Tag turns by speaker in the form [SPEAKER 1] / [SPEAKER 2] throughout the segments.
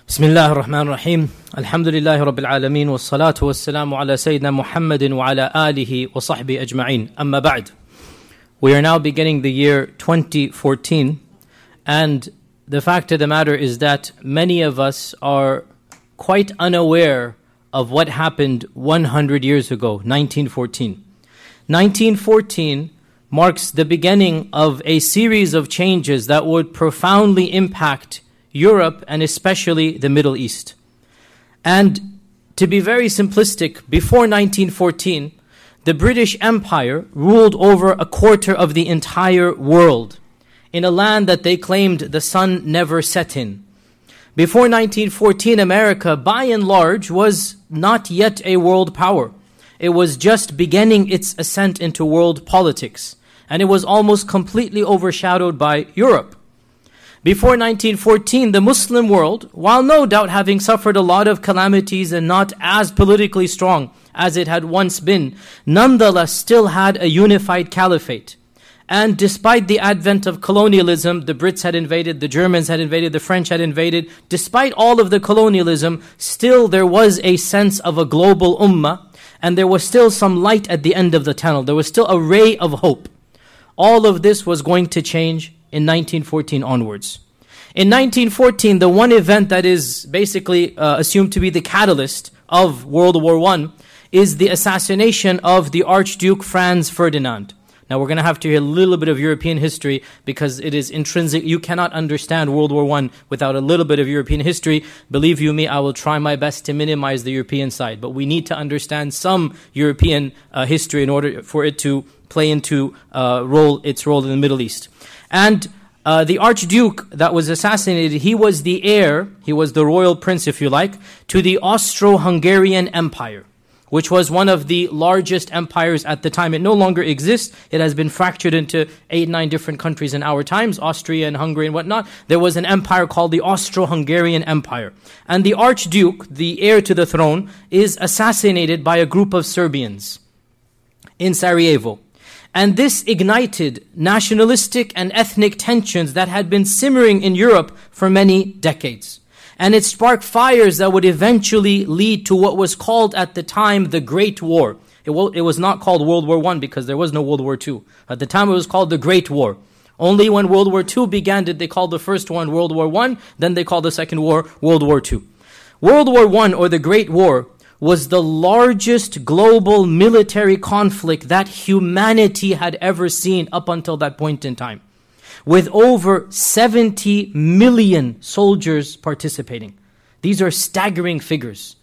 [SPEAKER 1] بسم الله الرحمن الرحيم الحمد لله رب العالمين والصلاة والسلام على سيدنا محمد وعلى آله وصحبه أجمعين أما بعد. We are now beginning the year 2014, and the fact of the matter is that many of us are quite unaware of what happened 100 years ago, 1914. 1914 marks the beginning of a series of changes that would profoundly impact Europe and especially the Middle East. And to be very simplistic, before 1914, the British Empire ruled over a quarter of the entire world in a land that they claimed the sun never set in. Before 1914, America, by and large, was not yet a world power. It was just beginning its ascent into world politics, and it was almost completely overshadowed by Europe. Before 1914, the Muslim world, while no doubt having suffered a lot of calamities and not as politically strong as it had once been, nonetheless still had a unified caliphate. And despite the advent of colonialism, the Brits had invaded, the Germans had invaded, the French had invaded, despite all of the colonialism, still there was a sense of a global ummah, and there was still some light at the end of the tunnel. There was still a ray of hope. All of this was going to change in 1914 onwards. In 1914, the one event that is basically assumed to be the catalyst of World War I is the assassination of the Archduke Franz Ferdinand. Now we're going to have to hear a little bit of European history because it is intrinsic. You cannot understand World War I without a little bit of European history. Believe you me, I will try my best to minimize the European side. But we need to understand some European history in order for it to play into its role in the Middle East. And the Archduke that was assassinated, he was the heir, he was the royal prince, if you like, to the Austro-Hungarian Empire, which was one of the largest empires at the time. It no longer exists. It has been fractured into 8-9 different countries in our times, Austria and Hungary and whatnot. There was an empire called the Austro-Hungarian Empire. And the Archduke, the heir to the throne, is assassinated by a group of Serbians in Sarajevo. And this ignited nationalistic and ethnic tensions that had been simmering in Europe for many decades. And it sparked fires that would eventually lead to what was called at the time the Great War. It was not called World War I because there was no World War II. At the time it was called the Great War. Only when World War II began did they call the first one World War I, then they called the second war World War II. World War I, or the Great War, was the largest global military conflict that humanity had ever seen up until that point in time, with over 70 million soldiers participating. These are staggering figures.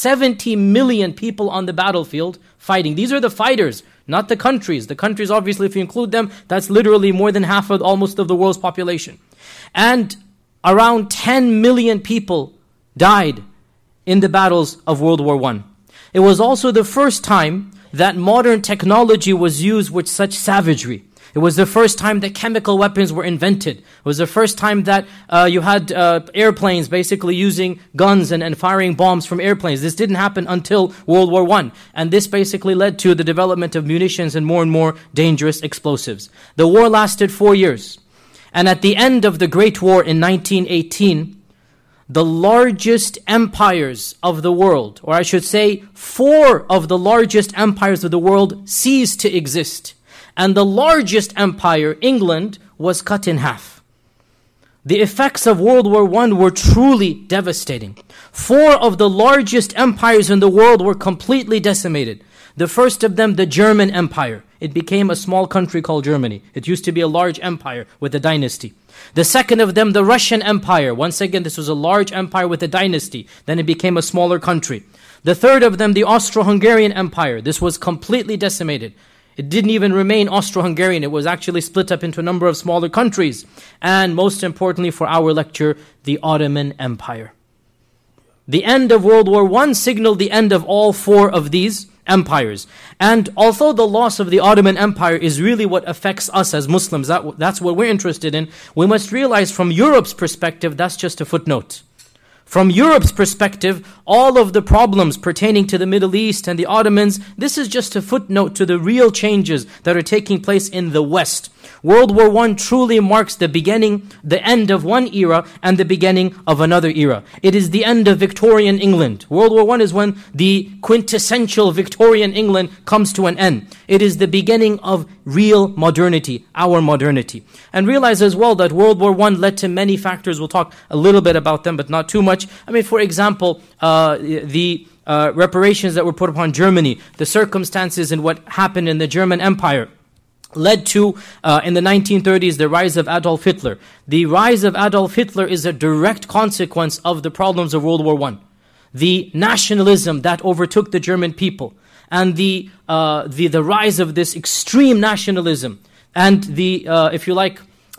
[SPEAKER 1] 70 million people on the battlefield fighting. These are the fighters, not the countries. The countries, obviously, if you include them, that's literally more than half of almost of the world's population. And around 10 million people died in the battles of World War I. It was also the first time that modern technology was used with such savagery. It was the first time that chemical weapons were invented. It was the first time that you had airplanes basically using guns and firing bombs from airplanes. This didn't happen until World War I. And this basically led to the development of munitions and more dangerous explosives. The war lasted 4 years. And at the end of the Great War in 1918, the largest empires of the world, or I should say 4 of the largest empires of the world, ceased to exist. And the largest empire, England, was cut in half. The effects of World War I were truly devastating. 4 of the largest empires in the world were completely decimated. The first of them, the German Empire. It became a small country called Germany. It used to be a large empire with a dynasty. The second of them, the Russian Empire. Once again, this was a large empire with a dynasty. Then it became a smaller country. The third of them, the Austro-Hungarian Empire. This was completely decimated. It didn't even remain Austro-Hungarian. It was actually split up into a number of smaller countries. And most importantly for our lecture, the Ottoman Empire. The end of World War I signaled the end of all 4 of these empires. And although the loss of the Ottoman Empire is really what affects us as Muslims, that's what we're interested in, we must realize from Europe's perspective, that's just a footnote. From Europe's perspective, all of the problems pertaining to the Middle East and the Ottomans, this is just a footnote to the real changes that are taking place in the West. World War I truly marks the beginning, the end of one era and the beginning of another era. It is the end of Victorian England. World War I is when the quintessential Victorian England comes to an end. It is the beginning of real modernity, our modernity. And realize as well that World War I led to many factors. We'll talk a little bit about them, but not too much. I mean, for example, the reparations that were put upon Germany, the circumstances and what happened in the German Empire led to, in the 1930s, the rise of Adolf Hitler. The rise of Adolf Hitler is a direct consequence of the problems of World War I. The nationalism that overtook the German people, and the rise of this extreme nationalism, and the if you like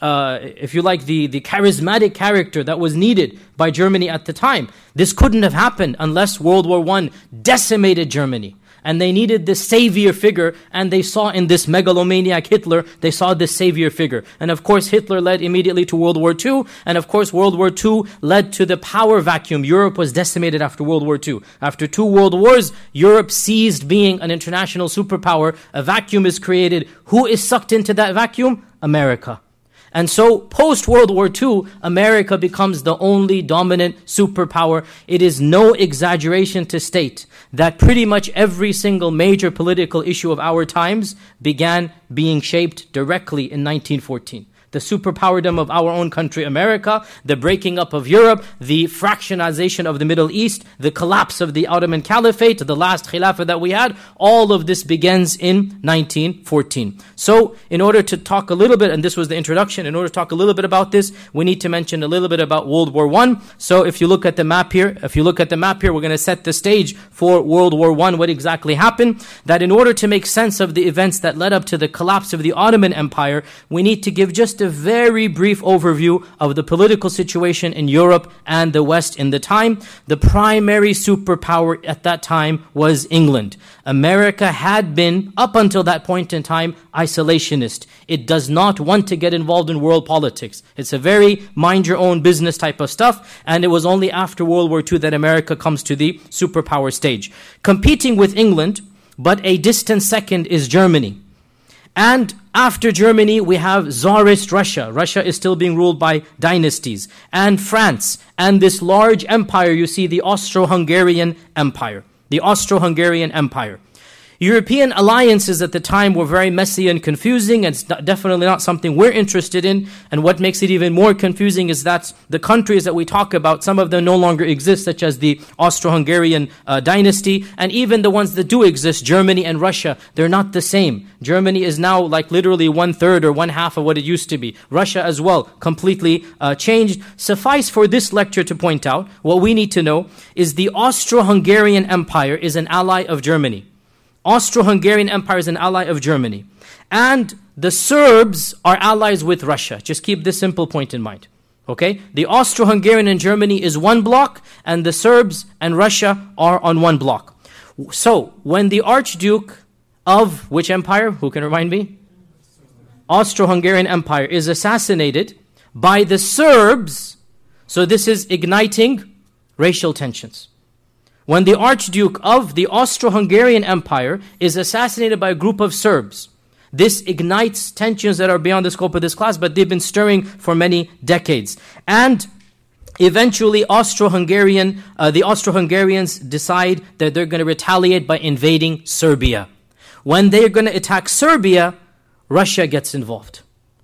[SPEAKER 1] the charismatic character that was needed by Germany at the time. This couldn't have happened unless World War I decimated Germany. And they needed this savior figure, and they saw in this megalomaniac Hitler, they saw this savior figure. And of course, Hitler led immediately to World War II, and of course, World War II led to the power vacuum. Europe was decimated after World War II. After 2 world wars, Europe ceased being an international superpower. A vacuum is created. Who is sucked into that vacuum? America. And so, post-World War II, America becomes the only dominant superpower. It is no exaggeration to state that pretty much every single major political issue of our times began being shaped directly in 1914. The superpowerdom of our own country, America, the breaking up of Europe, the fractionization of the Middle East, the collapse of the Ottoman Caliphate, the last Khilafah that we had, all of this begins in 1914. So, in order to talk a little bit, and this was the introduction, in order to talk a little bit about this, we need to mention a little bit about World War I. So, if you look at the map here, we're going to set the stage for World War I, what exactly happened. That in order to make sense of the events that led up to the collapse of the Ottoman Empire, we need to give just a very brief overview of the political situation in Europe and the West in the time. The primary superpower at that time was England. America had been, up until that point in time, isolationist. It does not want to get involved in world politics. It's a very mind-your-own business type of stuff, and it was only after World War II that America comes to the superpower stage. Competing with England, but a distant second, is Germany. And after Germany, we have Tsarist Russia. Russia is still being ruled by dynasties. And France. And this large empire, you see, the Austro-Hungarian Empire. The Austro-Hungarian Empire. European alliances at the time were very messy and confusing, and it's definitely not something we're interested in. And what makes it even more confusing is that the countries that we talk about, some of them no longer exist, such as the Austro-Hungarian dynasty, and even the ones that do exist, Germany and Russia, they're not the same. Germany is now like literally 1/3 or 1/2 of what it used to be. Russia as well, completely changed. Suffice for this lecture to point out, what we need to know is the Austro-Hungarian Empire is an ally of Germany. Austro-Hungarian Empire is an ally of Germany. And the Serbs are allies with Russia. Just keep this simple point in mind. Okay? The Austro-Hungarian and Germany is one block, and the Serbs and Russia are on one block. So, when the Archduke of which empire? Who can remind me? Austro-Hungarian Empire is assassinated by the Serbs. So this is igniting racial tensions. When the Archduke of the Austro-Hungarian Empire is assassinated by a group of Serbs, this ignites tensions that are beyond the scope of this class, but they've been stirring for many decades. And eventually, the Austro-Hungarians decide that they're going to retaliate by invading Serbia. When they're going to attack Serbia, Russia gets involved.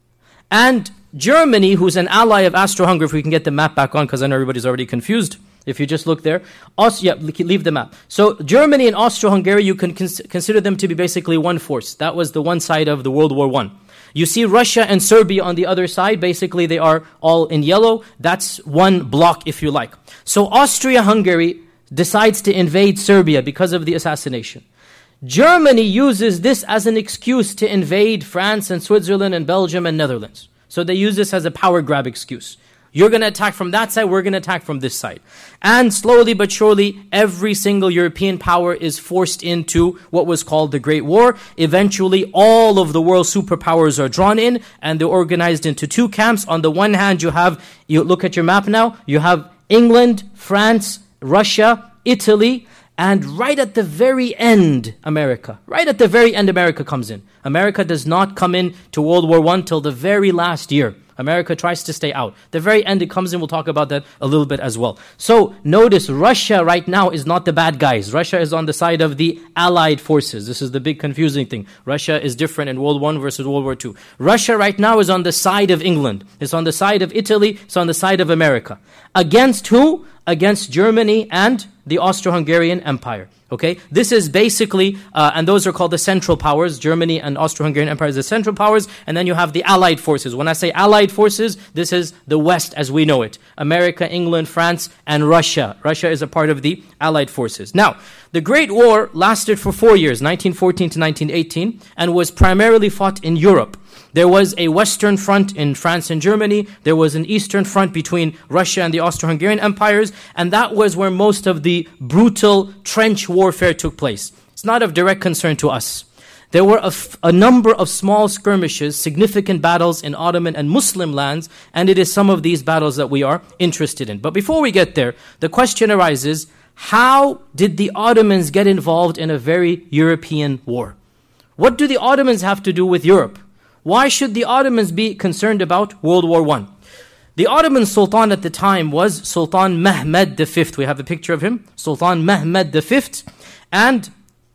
[SPEAKER 1] And Germany, who's an ally of Austro-Hungary, if we can get the map back on, because I know everybody's already confused. If you just look there. Leave the map. So Germany and Austro-Hungary, you can consider them to be basically one force. That was the one side of the World War I. You see Russia and Serbia on the other side. Basically, they are all in yellow. That's one block, if you like. So Austria-Hungary decides to invade Serbia because of the assassination. Germany uses this as an excuse to invade France and Switzerland and Belgium and Netherlands. So they use this as a power grab excuse. You're going to attack from that side, we're going to attack from this side. And slowly but surely, every single European power is forced into what was called the Great War. Eventually, all of the world's superpowers are drawn in, and they're organized into 2 camps. On the one hand, you look at your map now, you have England, France, Russia, Italy, And right at the very end, America comes in. America does not come in to World War I till the very last year. America tries to stay out. The very end it comes in, we'll talk about that a little bit as well. So notice Russia right now is not the bad guys. Russia is on the side of the Allied forces. This is the big confusing thing. Russia is different in World War I versus World War II. Russia right now is on the side of England. It's on the side of Italy. It's on the side of America. Against who? Against Germany and the Austro-Hungarian Empire. Okay, this is basically, and those are called the Central Powers. Germany and Austro-Hungarian Empire is the Central Powers, and then you have the Allied forces. When I say Allied forces, this is the West as we know it. America, England, France, and Russia. Russia is a part of the Allied forces. Now, the Great War lasted for 4 years, 1914 to 1918, and was primarily fought in Europe. There was a Western front in France and Germany. There was an Eastern front between Russia and the Austro-Hungarian empires. And that was where most of the brutal trench warfare took place. It's not of direct concern to us. There were a number of small skirmishes, significant battles in Ottoman and Muslim lands. And it is some of these battles that we are interested in. But before we get there, the question arises, how did the Ottomans get involved in a very European war? What do the Ottomans have to do with Europe? Why should the Ottomans be concerned about World War I? The Ottoman Sultan at the time was Sultan Mehmed V. We have a picture of him, Sultan Mehmed V. And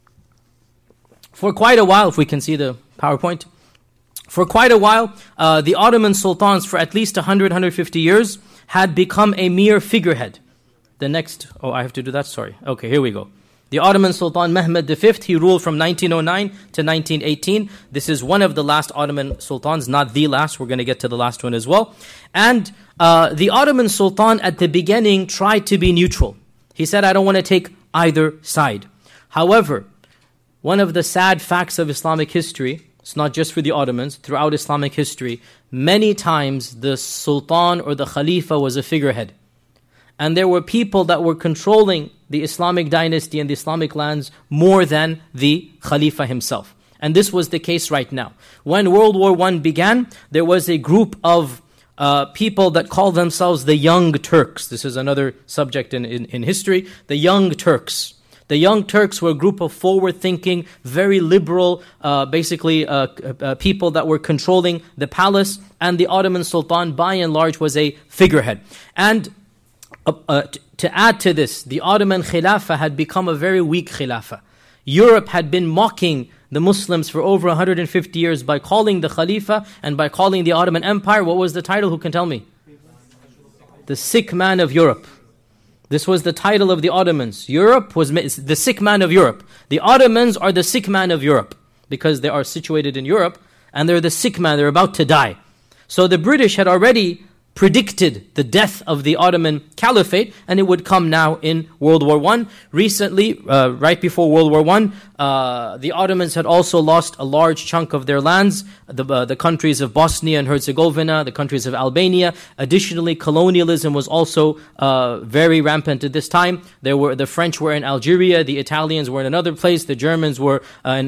[SPEAKER 1] for quite a while, if we can see the PowerPoint, for quite a while, the Ottoman Sultans, for at least 100, 150 years, had become a mere figurehead. The next, I have to do that, sorry. Okay, here we go. The Ottoman Sultan Mehmed V, he ruled from 1909 to 1918. This is one of the last Ottoman Sultans, not the last. We're going to get to the last one as well. And the Ottoman Sultan at the beginning tried to be neutral. He said, I don't want to take either side. However, one of the sad facts of Islamic history, it's not just for the Ottomans, throughout Islamic history, many times the Sultan or the Khalifa was a figurehead. And there were people that were controlling the Islamic dynasty and the Islamic lands more than the Khalifa himself. And this was the case right now. When World War I began, there was a group of people that called themselves the Young Turks. This is another subject in history. The Young Turks. The Young Turks were a group of forward-thinking, very liberal, people that were controlling the palace. And the Ottoman Sultan, by and large, was a figurehead. And to add to this, the Ottoman Khilafah had become a very weak Khilafah. Europe had been mocking the Muslims for over 150 years by calling the Khalifa and by calling the Ottoman Empire. What was the title? Who can tell me? The sick man of Europe. This was the title of the Ottomans. Europe was the sick man of Europe. The Ottomans are the sick man of Europe because they are situated in Europe and they're the sick man, they're about to die. So the British had already predicted the death of the Ottoman Caliphate, and it would come now in World War I. Recently, right before World War I, the Ottomans had also lost a large chunk of their lands, the countries of Bosnia and Herzegovina, the countries of Albania. Additionally, colonialism was also very rampant at this time. The French were in Algeria, the Italians were in another place, the Germans were,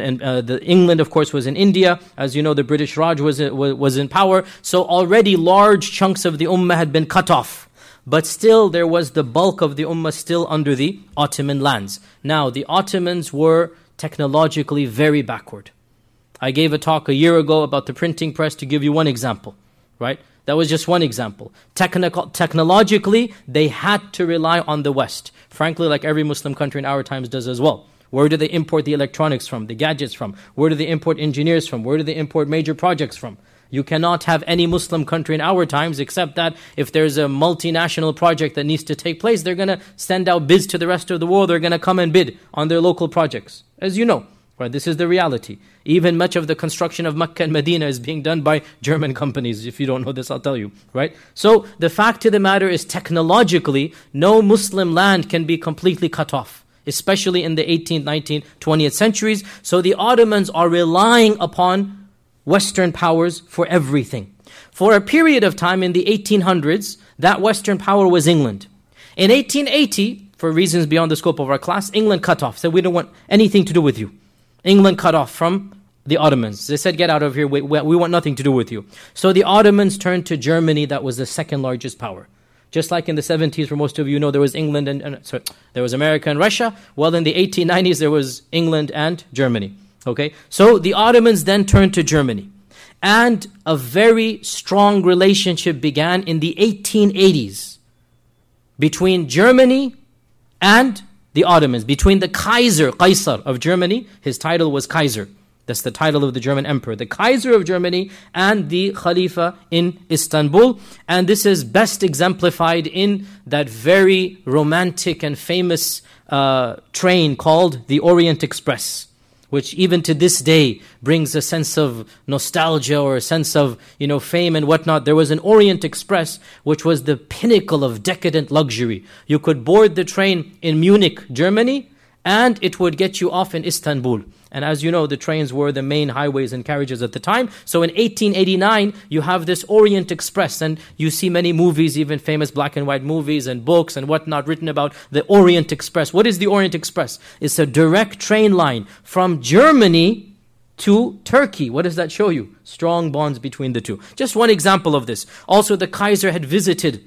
[SPEAKER 1] the England, of course, was in India. As you know, the British Raj was in power. So already large chunks of the Ummah had been cut off. But still, there was the bulk of the Ummah still under the Ottoman lands. Now, the Ottomans were technologically very backward. I gave a talk a year ago about the printing press to give you one example, right? That was just one example. Technologically, they had to rely on the West. Frankly, like every Muslim country in our times does as well. Where do they import the electronics from, the gadgets from? Where do they import engineers from? Where do they import major projects from? You cannot have any Muslim country in our times except that if there's a multinational project that needs to take place, they're going to send out bids to the rest of the world. They're going to come and bid on their local projects. As you know, right? This is the reality. Even much of the construction of Mecca and Medina is being done by German companies. If you don't know this, I'll tell you, right? So the fact of the matter is technologically, no Muslim land can be completely cut off, especially in the 18th, 19th, 20th centuries. So the Ottomans are relying upon Western powers for everything. For a period of time in the 1800s, that Western power was England. In 1880, for reasons beyond the scope of our class, England cut off, said we don't want anything to do with you. England cut off from the Ottomans. They said, get out of here, we want nothing to do with you. So the Ottomans turned to Germany, that was the second largest power. Just like in the 70s, for most of you know, there was England and there was America and Russia. Well, in the 1890s, there was England and Germany. Okay, so the Ottomans then turned to Germany. And a very strong relationship began in the 1880s between Germany and the Ottomans, between the Kaiser, Qaisar of Germany. His title was Kaiser. That's the title of the German emperor. The Kaiser of Germany and the Khalifa in Istanbul. And this is best exemplified in that very romantic and famous train called the Orient Express, which even to this day brings a sense of nostalgia or a sense of, fame and whatnot. There was an Orient Express, which was the pinnacle of decadent luxury. You could board the train in Munich, Germany, and it would get you off in Istanbul. And as you know, the trains were the main highways and carriages at the time. So in 1889, you have this Orient Express, and you see many movies, even famous black and white movies and books and whatnot written about the Orient Express. What is the Orient Express? It's a direct train line from Germany to Turkey. What does that show you? Strong bonds between the two. Just one example of this. Also, the Kaiser had visited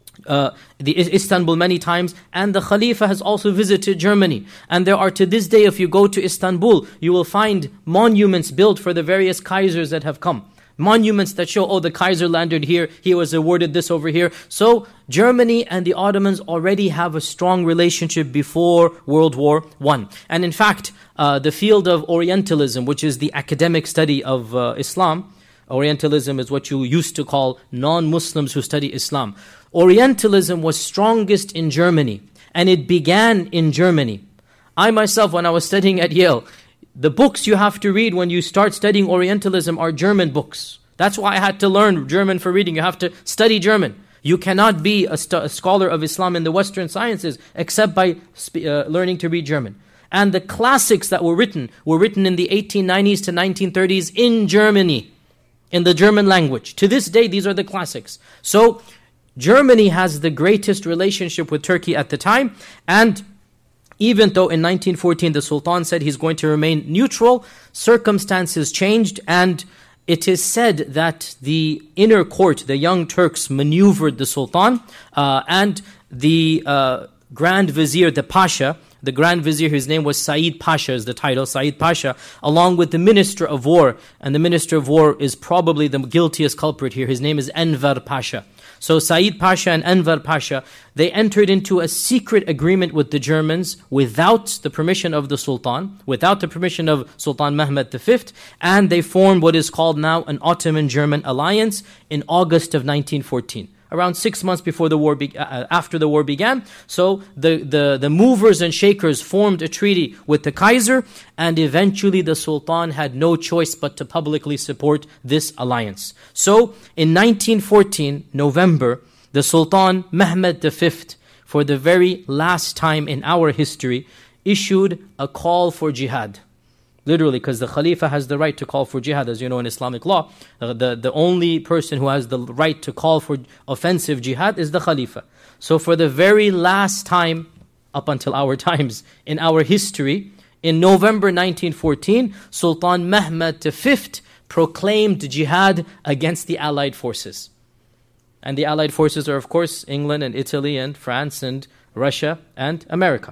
[SPEAKER 1] the Istanbul many times, and the Khalifa has also visited Germany. And there are, to this day, if you go to Istanbul, you will find monuments built for the various Kaisers that have come. Monuments that show, the Kaiser landed here, he was awarded this over here. So Germany and the Ottomans already have a strong relationship before World War I. And in fact, the field of Orientalism, which is the academic study of Islam, Orientalism is what you used to call non-Muslims who study Islam. Orientalism was strongest in Germany, and it began in Germany. I myself, when I was studying at Yale, the books you have to read when you start studying Orientalism are German books. That's why I had to learn German for reading. You have to study German. You cannot be a scholar of Islam in the Western sciences except by learning to read German. And the classics that were written in the 1890s to 1930s in Germany, in the German language. To this day, these are the classics. So Germany has the greatest relationship with Turkey at the time, and even though in 1914 the Sultan said he's going to remain neutral, circumstances changed, and it is said that the inner court, the Young Turks, maneuvered the Sultan, and the Grand Vizier, the Pasha, the Grand Vizier, whose name was Said Pasha, is the title, Said Pasha, along with the Minister of War, and the Minister of War is probably the guiltiest culprit here. His name is Enver Pasha. So Said Pasha and Enver Pasha, they entered into a secret agreement with the Germans without the permission of the Sultan, without the permission of Sultan Mehmed V, and they formed what is called now an Ottoman-German alliance in August of 1914. Around 6 months before the war, after the war began. So the movers and shakers formed a treaty with the Kaiser, and eventually the Sultan had no choice but to publicly support this alliance. So in 1914, November, the Sultan Mehmed V, for the very last time in our history, issued a call for jihad. Literally, because the Khalifa has the right to call for jihad, as you know in Islamic law. The only person who has the right to call for offensive jihad is the Khalifa. So for the very last time, up until our times, in our history, in November 1914, Sultan Mehmed V proclaimed jihad against the Allied forces. And the Allied forces are, of course, England and Italy and France and Russia and America.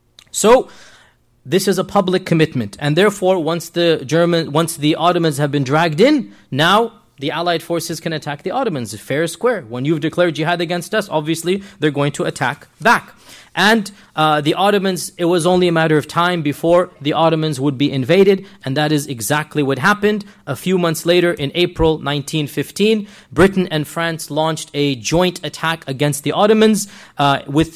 [SPEAKER 1] So this is a public commitment, and therefore once the Ottomans have been dragged in, now the Allied forces can attack the Ottomans, fair square. When you've declared jihad against us, obviously they're going to attack back. And the Ottomans, it was only a matter of time before the Ottomans would be invaded, and that is exactly what happened. A few months later, in April 1915, Britain and France launched a joint attack against the Ottomans with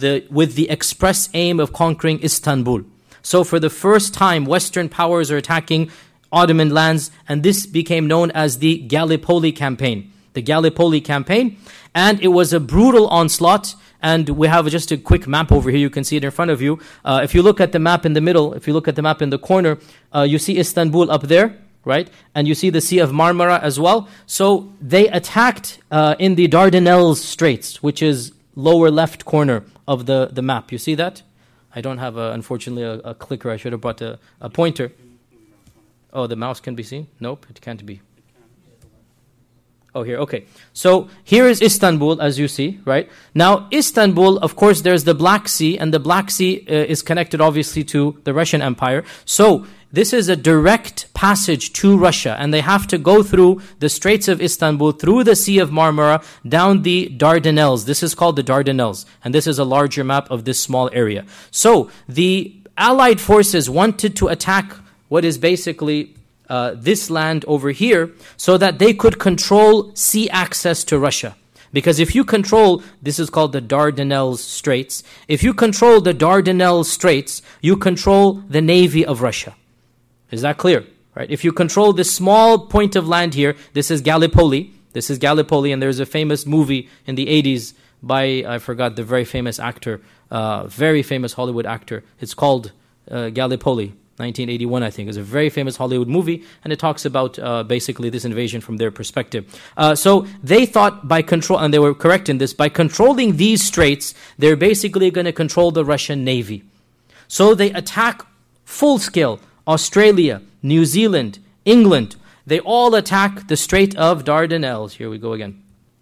[SPEAKER 1] the express aim of conquering Istanbul. So for the first time, Western powers are attacking Ottoman lands, and this became known as the Gallipoli campaign. The Gallipoli campaign, and it was a brutal onslaught. And we have just a quick map over here. You can see it in front of you. If you look at the map in the middle, if you look at the map in the corner, you see Istanbul up there, right? And you see the Sea of Marmara as well. So they attacked in the Dardanelles Straits, which is lower left corner of the map. You see that? I don't have, unfortunately, a clicker. I should have brought a pointer. Oh, the mouse can be seen? Nope, it can't be. Oh, here, okay. So here is Istanbul, as you see, right? Now, Istanbul, of course, there's the Black Sea, and the Black Sea is connected, obviously, to the Russian Empire. So this is a direct passage to Russia, and they have to go through the Straits of Istanbul, through the Sea of Marmara, down the Dardanelles. This is called the Dardanelles, and this is a larger map of this small area. So the Allied forces wanted to attack what is basically this land over here, so that they could control sea access to Russia. Because if you control, this is called the Dardanelles Straits, if you control the Dardanelles Straits, you control the navy of Russia. Is that clear? Right? If you control this small point of land here, this is Gallipoli. This is Gallipoli, and there's a famous movie in the 80s by, I forgot the very famous actor, very famous Hollywood actor. It's called Gallipoli. 1981, I think, is a very famous Hollywood movie, and it talks about basically this invasion from their perspective. So they thought by control, and they were correct in this, by controlling these straits, they're basically going to control the Russian Navy. So they attack full scale Australia, New Zealand, England. They all attack the Strait of Dardanelles. Here we go again.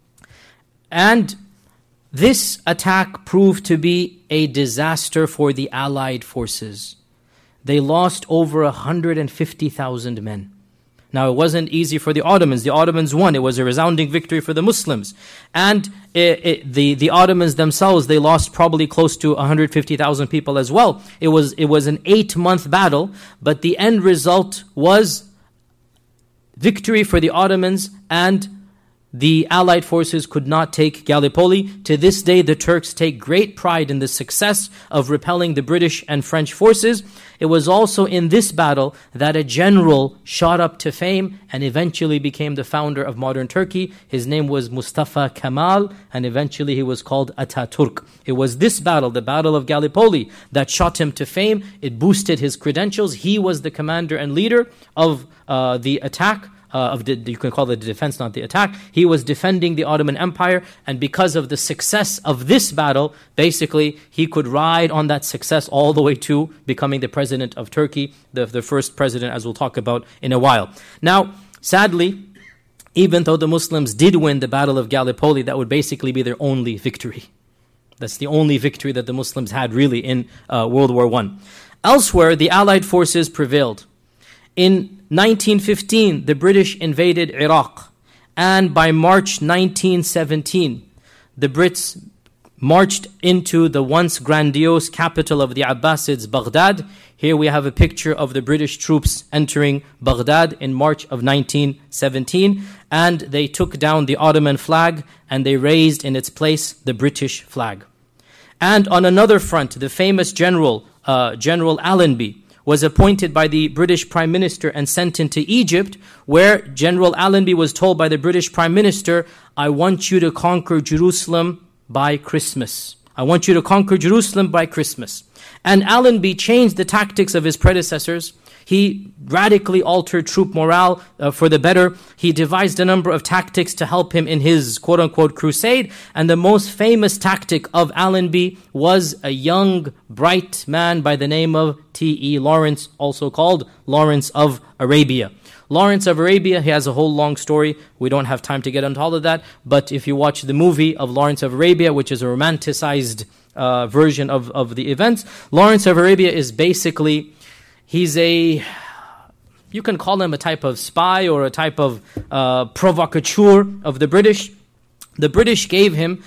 [SPEAKER 1] And this attack proved to be a disaster for the Allied forces. They lost over 150,000 men. Now, it wasn't easy for the Ottomans. The Ottomans won. It was a resounding victory for the Muslims. And the Ottomans themselves, they lost probably close to 150,000 people as well. It was an 8-month battle, but the end result was victory for the Ottomans, and the Allied forces could not take Gallipoli. To this day, the Turks take great pride in the success of repelling the British and French forces. It was also in this battle that a general shot up to fame and eventually became the founder of modern Turkey. His name was Mustafa Kemal, and eventually he was called Ataturk. It was this battle, the Battle of Gallipoli, that shot him to fame. It boosted his credentials. He was the commander and leader of the attack. You can call it the defense, not the attack. He was defending the Ottoman Empire, and because of the success of this battle, basically, he could ride on that success all the way to becoming the president of Turkey, the first president, as we'll talk about in a while. Now, sadly, even though the Muslims did win the Battle of Gallipoli, that would basically be their only victory. That's the only victory that the Muslims had really in World War I. Elsewhere, the Allied forces prevailed. In 1915, the British invaded Iraq, and by March 1917, the Brits marched into the once grandiose capital of the Abbasids, Baghdad. Here we have a picture of the British troops entering Baghdad in March of 1917, and they took down the Ottoman flag, and they raised in its place the British flag. And on another front, the famous General Allenby, was appointed by the British Prime Minister and sent into Egypt, where General Allenby was told by the British Prime Minister, I want you to conquer Jerusalem by Christmas. I want you to conquer Jerusalem by Christmas. And Allenby changed the tactics of his predecessors. He radically altered troop morale for the better. He devised a number of tactics to help him in his quote-unquote crusade. And the most famous tactic of Allenby was a young, bright man by the name of T.E. Lawrence, also called Lawrence of Arabia. Lawrence of Arabia, he has a whole long story. We don't have time to get into all of that. But if you watch the movie of Lawrence of Arabia, which is a romanticized version of the events, Lawrence of Arabia is basically... you can call him a type of spy or a type of provocateur of the British. The British gave him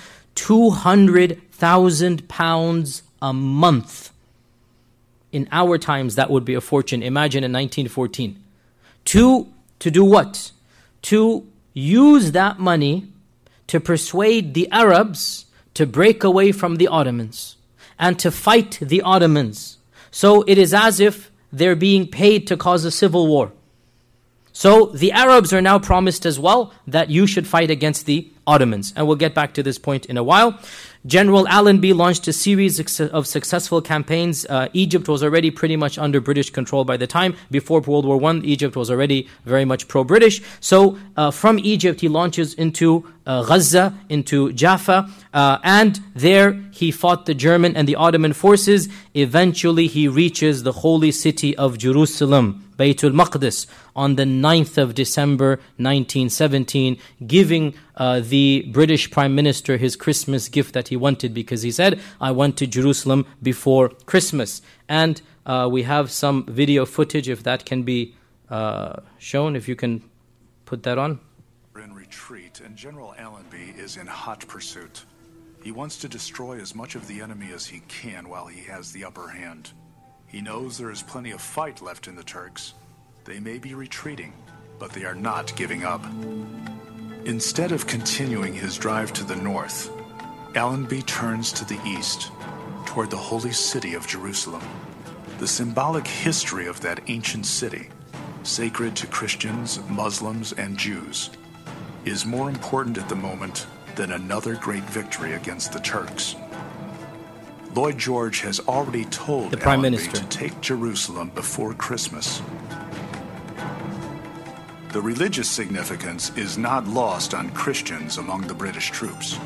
[SPEAKER 1] £200,000 a month. In our times, that would be a fortune. Imagine in 1914. To do what? To use that money to persuade the Arabs to break away from the Ottomans and to fight the Ottomans. So it is as if they're being paid to cause a civil war. So the Arabs are now promised as well that you should fight against the Ottomans. And we'll get back to this point in a while. General Allenby launched a series of successful campaigns. Egypt was already pretty much under British control by the time. Before World War I, Egypt was already very much pro-British. So from Egypt, he launches into Gaza, into Jaffa, and there he fought the German and the Ottoman forces. Eventually, he reaches the holy city of Jerusalem, Baytul Maqdis, on the 9th of December 1917, giving the British Prime Minister his Christmas gift that he wanted, because he said, I went to Jerusalem before Christmas. And we have some video footage, if that can be shown, if you can put that on.
[SPEAKER 2] In retreat, and General Allenby is in hot pursuit. He wants to destroy as much of the enemy as he can while he has the upper hand. He knows there is plenty of fight left in the Turks. They may be retreating, but they are not giving up. Instead of continuing his drive to the north, Allenby turns to the east, toward the holy city of Jerusalem. The symbolic history of that ancient city, sacred to Christians, Muslims, and Jews, is more important at the moment than another great victory against the Turks. Lloyd George has already told
[SPEAKER 1] the Prime
[SPEAKER 2] Allenby
[SPEAKER 1] Minister
[SPEAKER 2] to take Jerusalem before Christmas. The religious significance is not lost on Christians among the British troops.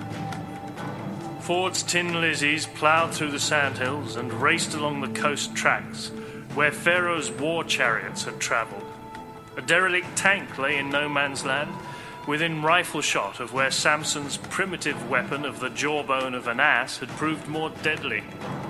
[SPEAKER 3] Ford's Tin Lizzies ploughed through the sandhills and raced along the coast tracks where Pharaoh's war chariots had travelled. A derelict tank lay in no man's land, within rifle shot of where Samson's primitive weapon of the jawbone of an ass had proved more deadly.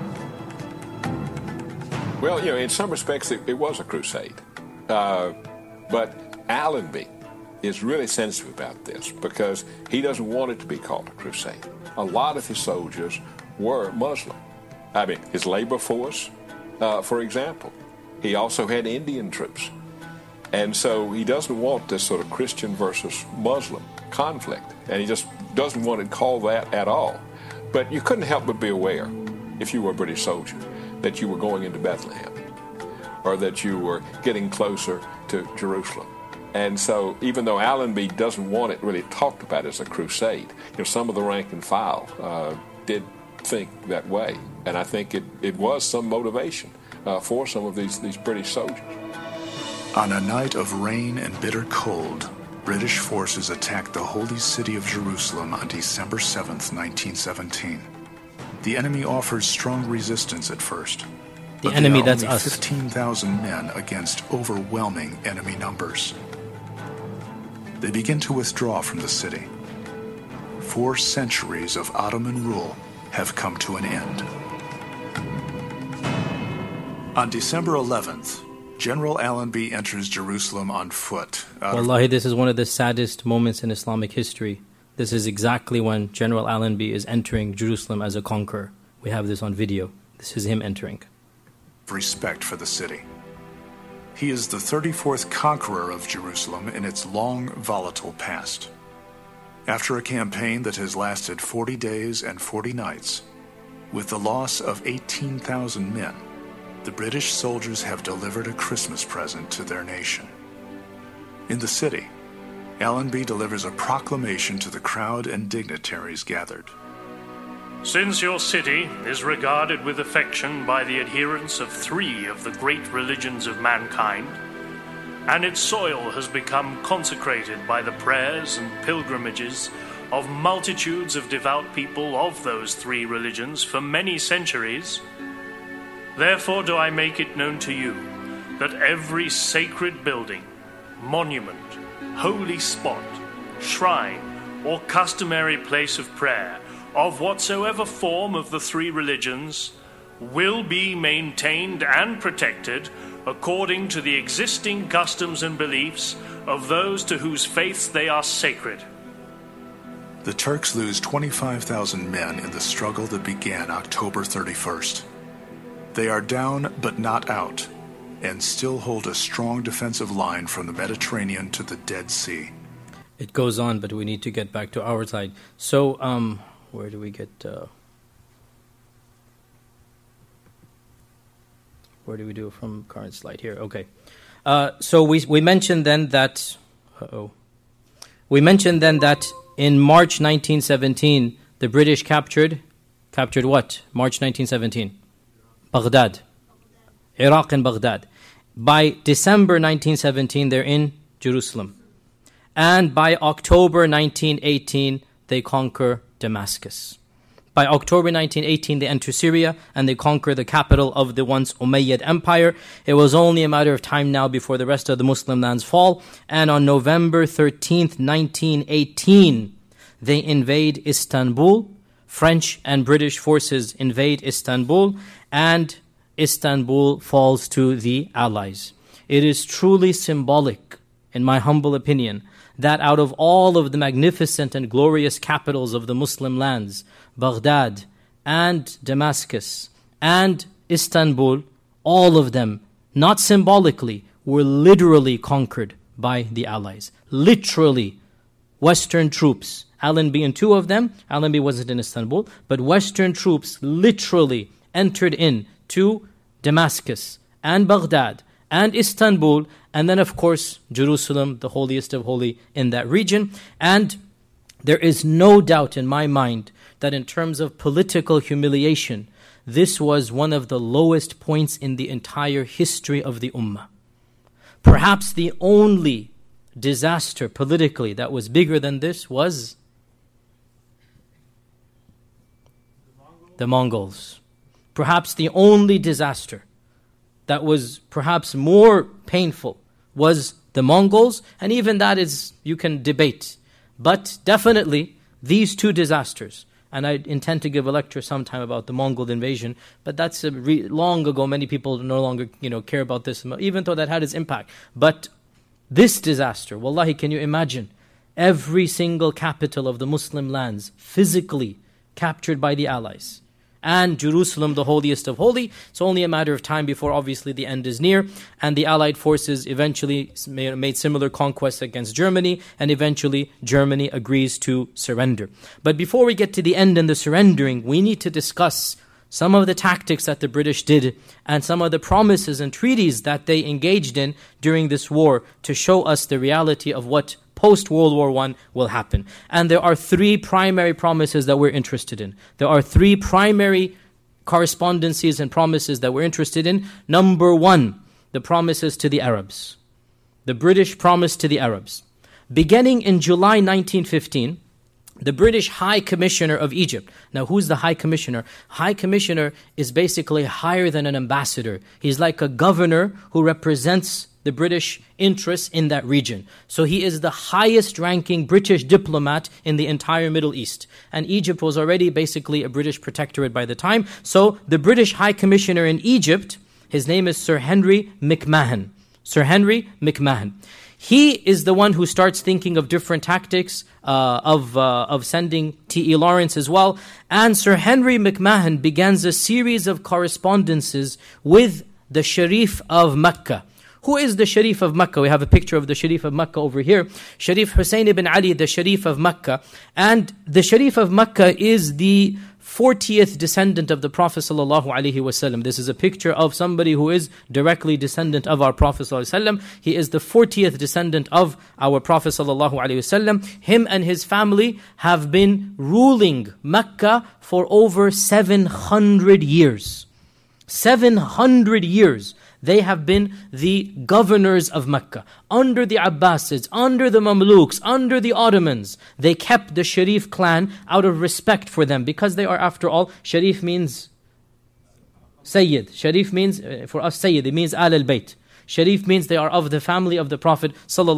[SPEAKER 4] Well, in some respects it was a crusade. But Allenby is really sensitive about this because he doesn't want it to be called a crusade. A lot of his soldiers were Muslim. I mean, his labor force, for example. He also had Indian troops. And so he doesn't want this sort of Christian versus Muslim conflict. And he just doesn't want to call that at all. But you couldn't help but be aware, if you were a British soldier, that you were going into Bethlehem or that you were getting closer to Jerusalem. And so even though Allenby doesn't want it really talked about as a crusade, some of the rank and file did think that way. And I think it was some motivation for some of these British soldiers.
[SPEAKER 2] On a night of rain and bitter cold, British forces attacked the holy city of Jerusalem on December 7th, 1917. The enemy offered strong resistance at first.
[SPEAKER 1] The enemy, that's
[SPEAKER 2] only
[SPEAKER 1] us.
[SPEAKER 2] 15,000 men against overwhelming enemy numbers. They begin to withdraw from the city. 4 centuries of Ottoman rule have come to an end. On December 11th, General Allenby enters Jerusalem on foot.
[SPEAKER 1] Wallahi, this is one of the saddest moments in Islamic history. This is exactly when General Allenby is entering Jerusalem as a conqueror. We have this on video. This is him entering.
[SPEAKER 2] Respect for the city. He is the 34th conqueror of Jerusalem in its long, volatile past. After a campaign that has lasted 40 days and 40 nights, with the loss of 18,000 men, the British soldiers have delivered a Christmas present to their nation. In the city, Allenby delivers a proclamation to the crowd and dignitaries gathered.
[SPEAKER 3] Since your city is regarded with affection by the adherents of 3 of the great religions of mankind, and its soil has become consecrated by the prayers and pilgrimages of multitudes of devout people of those 3 religions for many centuries, therefore do I make it known to you that every sacred building, monument, holy spot, shrine, or customary place of prayer, of whatsoever form of the 3 religions, will be maintained and protected according to the existing customs and beliefs of those to whose faiths they are sacred.
[SPEAKER 2] The Turks lose 25,000 men in the struggle that began October 31st. They are down but not out, and still hold a strong defensive line from the Mediterranean to the Dead Sea.
[SPEAKER 1] It goes on, but we need to get back to our side. So, where do we get... where do we do it from current slide here? Okay. So we mentioned then that... We mentioned then that in March 1917, the British captured what? March 1917? Baghdad. Iraq and Baghdad. By December 1917, they're in Jerusalem. And by October 1918, they conquer Damascus. By October 1918, they enter Syria and they conquer the capital of the once Umayyad Empire. It was only a matter of time now before the rest of the Muslim lands fall. And on November 13th, 1918, they invade Istanbul. French and British forces invade Istanbul, and Istanbul falls to the Allies. It is truly symbolic, in my humble opinion, that out of all of the magnificent and glorious capitals of the Muslim lands, Baghdad and Damascus and Istanbul, all of them, not symbolically, were literally conquered by the Allies. Literally, Western troops, Allenby and two of them, Allenby wasn't in Istanbul, but Western troops literally entered in to Damascus and Baghdad and Istanbul, and then of course Jerusalem, the holiest of holy in that region. And there is no doubt in my mind that in terms of political humiliation, this was one of the lowest points in the entire history of the Ummah. Perhaps the only disaster politically that was bigger than this was the Mongols. Perhaps the only disaster that was perhaps more painful was the Mongols, and even that is, you can debate. But definitely, these two disasters, and I intend to give a lecture sometime about the Mongol invasion, but that's long ago. Many people no longer care about this, even though that had its impact. But this disaster, wallahi, can you imagine? Every single capital of the Muslim lands physically captured by the Allies. And Jerusalem, the holiest of holy. It's only a matter of time before obviously the end is near. And the Allied forces eventually made similar conquests against Germany. And eventually Germany agrees to surrender. But before we get to the end and the surrendering, we need to discuss some of the tactics that the British did and some of the promises and treaties that they engaged in during this war to show us the reality of what post-World War I will happen. And there are three primary promises that we're interested in. There are three primary correspondences and promises that we're interested in. Number one, the promises to the Arabs. The British promise to the Arabs. Beginning in July 1915, the British High Commissioner of Egypt. Now, who's the High Commissioner? High Commissioner is basically higher than an ambassador. He's like a governor who represents the British interests in that region. So he is the highest ranking British diplomat in the entire Middle East. And Egypt was already basically a British protectorate by the time. So the British High Commissioner in Egypt, his name is Sir Henry McMahon. Sir Henry McMahon. He is the one who starts thinking of different tactics of sending T.E. Lawrence as well. And Sir Henry McMahon begins a series of correspondences with the Sharif of Mecca. Who is the Sharif of Mecca? We have a picture of the Sharif of Mecca over here. Sharif Hussein ibn Ali, the Sharif of Mecca. And the Sharif of Mecca is the 40th descendant of the Prophet ﷺ. This is a picture of somebody who is directly descendant of our Prophet ﷺ. He is the 40th descendant of our Prophet ﷺ. Him and his family have been ruling Mecca for over 700 years. 700 years. They have been the governors of Mecca. Under the Abbasids, under the Mamluks, under the Ottomans, they kept the Sharif clan out of respect for them, because they are, after all, Sharif means Sayyid. Sharif means, for us, Sayyid, it means Al al-Bayt. Sharif means they are of the family of the Prophet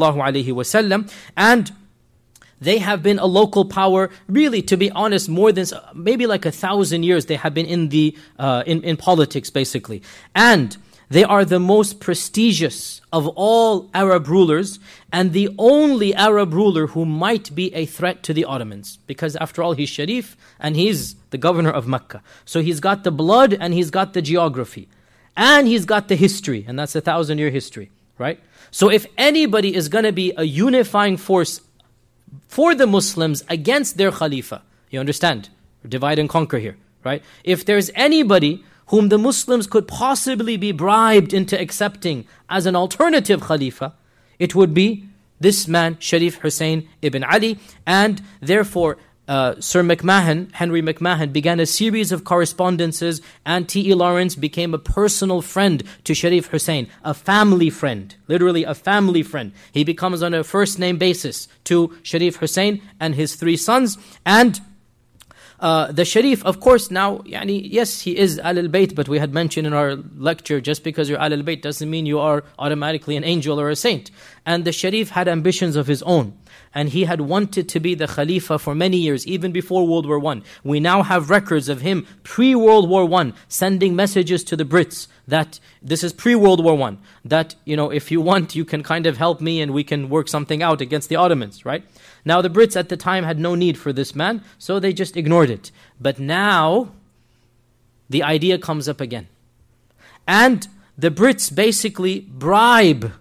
[SPEAKER 1] ﷺ. And they have been a local power, really, to be honest, more than maybe like 1,000 years they have been in the in politics, basically. And they are the most prestigious of all Arab rulers, and the only Arab ruler who might be a threat to the Ottomans. Because after all, he's Sharif and he's the governor of Mecca. So he's got the blood and he's got the geography. And he's got the history, and that's 1,000-year history, right? So if anybody is going to be a unifying force for the Muslims against their Khalifa, you understand? Divide and conquer here, right? If there's anybody whom the Muslims could possibly be bribed into accepting as an alternative Khalifa, it would be this man, Sharif Hussein ibn Ali, and therefore Sir McMahon, Henry McMahon, began a series of correspondences, and T.E. Lawrence became a personal friend to Sharif Hussein, a family friend, literally a family friend. He becomes on a first name basis to Sharif Hussein and his 3 sons, and the Sharif, of course, now, yes, he is Ahl al-Bayt, but we had mentioned in our lecture, just because you're Ahl al-Bayt doesn't mean you are automatically an angel or a saint. And the Sharif had ambitions of his own. And he had wanted to be the Khalifa for many years, even before World War I. We now have records of him pre-World War I, sending messages to the Brits that, this is pre-World War I, that, if you want, you can kind of help me and we can work something out against the Ottomans, right? Now the Brits at the time had no need for this man, so they just ignored it. But now, the idea comes up again. And the Brits basically bribe,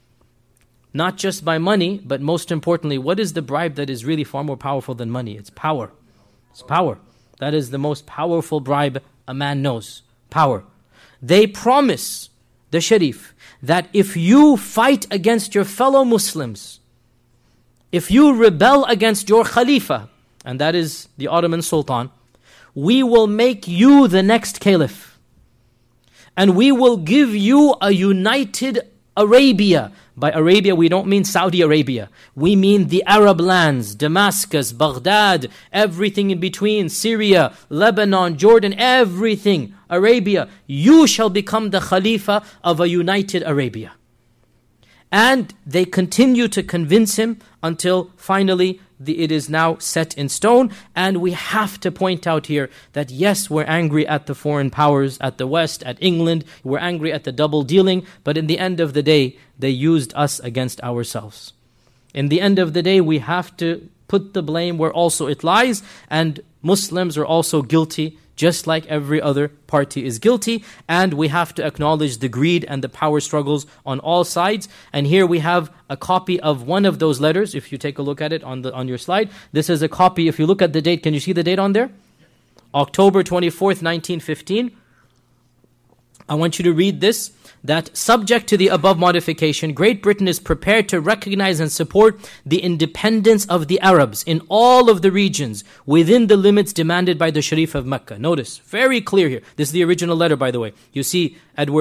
[SPEAKER 1] not just by money, but most importantly, what is the bribe that is really far more powerful than money? It's power. It's power. That is the most powerful bribe a man knows. Power. They promise the Sharif that if you fight against your fellow Muslims, if you rebel against your Khalifa, and that is the Ottoman Sultan, we will make you the next Caliph. And we will give you a united Arabia. By Arabia, we don't mean Saudi Arabia. We mean the Arab lands, Damascus, Baghdad, everything in between, Syria, Lebanon, Jordan, everything, Arabia. You shall become the Khalifa of a united Arabia. And they continue to convince him until finally it is now set in stone. And we have to point out here that yes, we're angry at the foreign powers, at the West, at England. We're angry at the double dealing. But in the end of the day, they used us against ourselves. In the end of the day, we have to put the blame where also it lies. And Muslims are also guilty, just like every other party is guilty. And we have to acknowledge the greed and the power struggles on all sides. And here we have a copy of one of those letters. If you take a look at it on your slide, this is a copy. If you look at the date, can you see the date on there? October 24th, 1915. I want you to read this. That subject to the above modification, Great Britain is prepared to recognize and support the independence of the Arabs in all of the regions within the limits demanded by the Sharif of Mecca. Notice, very clear here. This is the original letter, by the way. You see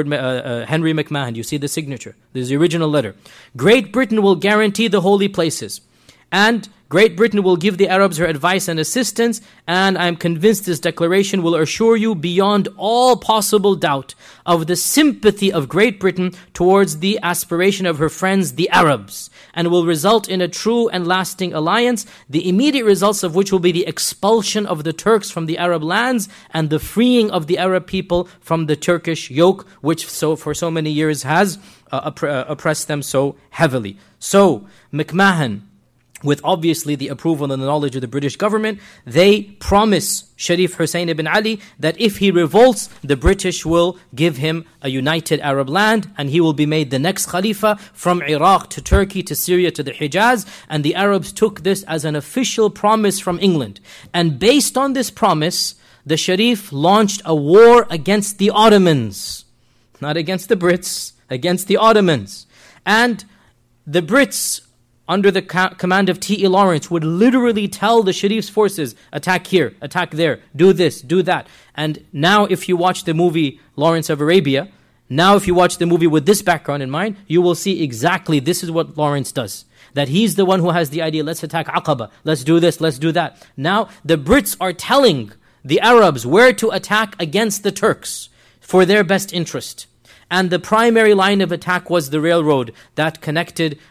[SPEAKER 1] Henry McMahon, you see the signature. This is the original letter. Great Britain will guarantee the holy places, and Great Britain will give the Arabs her advice and assistance, and I am convinced this declaration will assure you beyond all possible doubt of the sympathy of Great Britain towards the aspiration of her friends, the Arabs, and will result in a true and lasting alliance, the immediate results of which will be the expulsion of the Turks from the Arab lands and the freeing of the Arab people from the Turkish yoke, which for so many years has oppressed them so heavily. So, McMahon, with obviously the approval and the knowledge of the British government, they promise Sharif Hussein ibn Ali that if he revolts, the British will give him a united Arab land and he will be made the next Khalifa from Iraq to Turkey to Syria to the Hijaz. And the Arabs took this as an official promise from England. And based on this promise, the Sharif launched a war against the Ottomans. Not against the Brits, against the Ottomans. And the Brits, under the command of T.E. Lawrence, would literally tell the Sharif's forces, attack here, attack there, do this, do that. And now if you watch the movie Lawrence of Arabia, now if you watch the movie with this background in mind, you will see exactly this is what Lawrence does. That he's the one who has the idea, let's attack Aqaba, let's do this, let's do that. Now the Brits are telling the Arabs where to attack against the Turks for their best interest. And the primary line of attack was the railroad that connected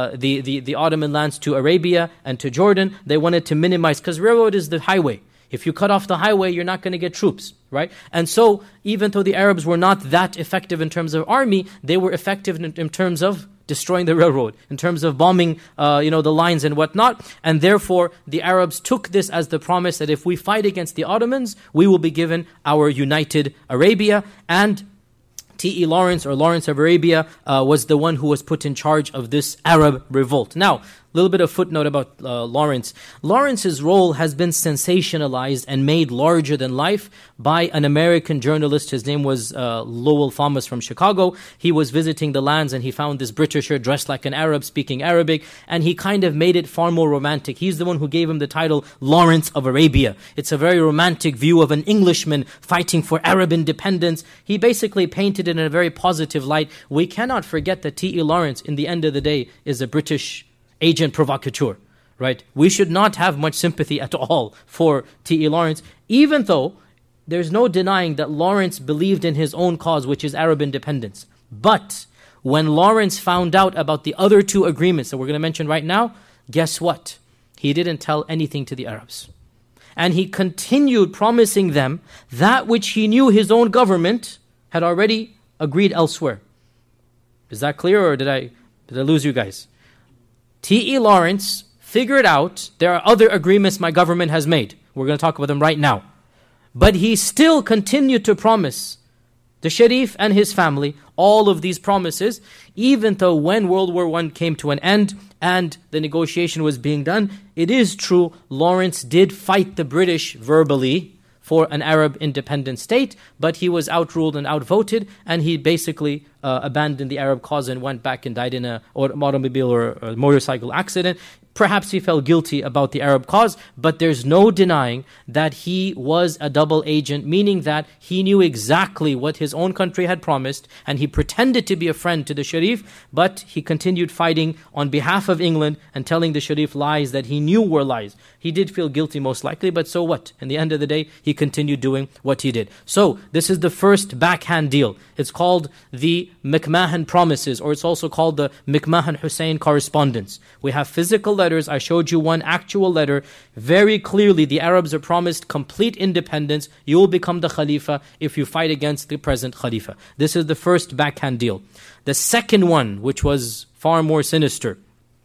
[SPEAKER 1] the Ottoman lands to Arabia and to Jordan. They wanted to minimize, because railroad is the highway. If you cut off the highway, you're not going to get troops, right? And so, even though the Arabs were not that effective in terms of army, they were effective in terms of destroying the railroad, in terms of bombing, the lines and whatnot. And therefore, the Arabs took this as the promise that if we fight against the Ottomans, we will be given our united Arabia. And T.E. Lawrence, or Lawrence of Arabia, was the one who was put in charge of this Arab revolt. Now, little bit of footnote about Lawrence. Lawrence's role has been sensationalized and made larger than life by an American journalist. His name was Lowell Thomas from Chicago. He was visiting the lands and he found this Britisher dressed like an Arab, speaking Arabic, and he kind of made it far more romantic. He's the one who gave him the title Lawrence of Arabia. It's a very romantic view of an Englishman fighting for Arab independence. He basically painted it in a very positive light. We cannot forget that T.E. Lawrence, in the end of the day, is a British agent provocateur, right? We should not have much sympathy at all for T.E. Lawrence, even though there's no denying that Lawrence believed in his own cause, which is Arab independence. But when Lawrence found out about the other two agreements that we're going to mention right now, guess what? He didn't tell anything to the Arabs. And he continued promising them that which he knew his own government had already agreed elsewhere. Is that clear, or did I lose you guys? T.E. Lawrence figured out there are other agreements my government has made. We're going to talk about them right now. But he still continued to promise the Sharif and his family all of these promises, even though when World War I came to an end and the negotiation was being done, it is true Lawrence did fight the British verbally for an Arab independent state, but he was outruled and outvoted, and he basically abandoned the Arab cause and went back and died in an automobile or a motorcycle accident. Perhaps he felt guilty about the Arab cause, but there's no denying that he was a double agent, meaning that he knew exactly what his own country had promised, and he pretended to be a friend to the Sharif, but he continued fighting on behalf of England and telling the Sharif lies that he knew were lies. He did feel guilty most likely, but so what? In the end of the day, he continued doing what he did. So, this is the first backhand deal. It's called the McMahon Promises, or it's also called the McMahon-Hussein Correspondence. We have physical letters. I showed you one actual letter. Very clearly, the Arabs are promised complete independence. You will become the Khalifa if you fight against the present Khalifa. This is the first backhand deal. The second one, which was far more sinister,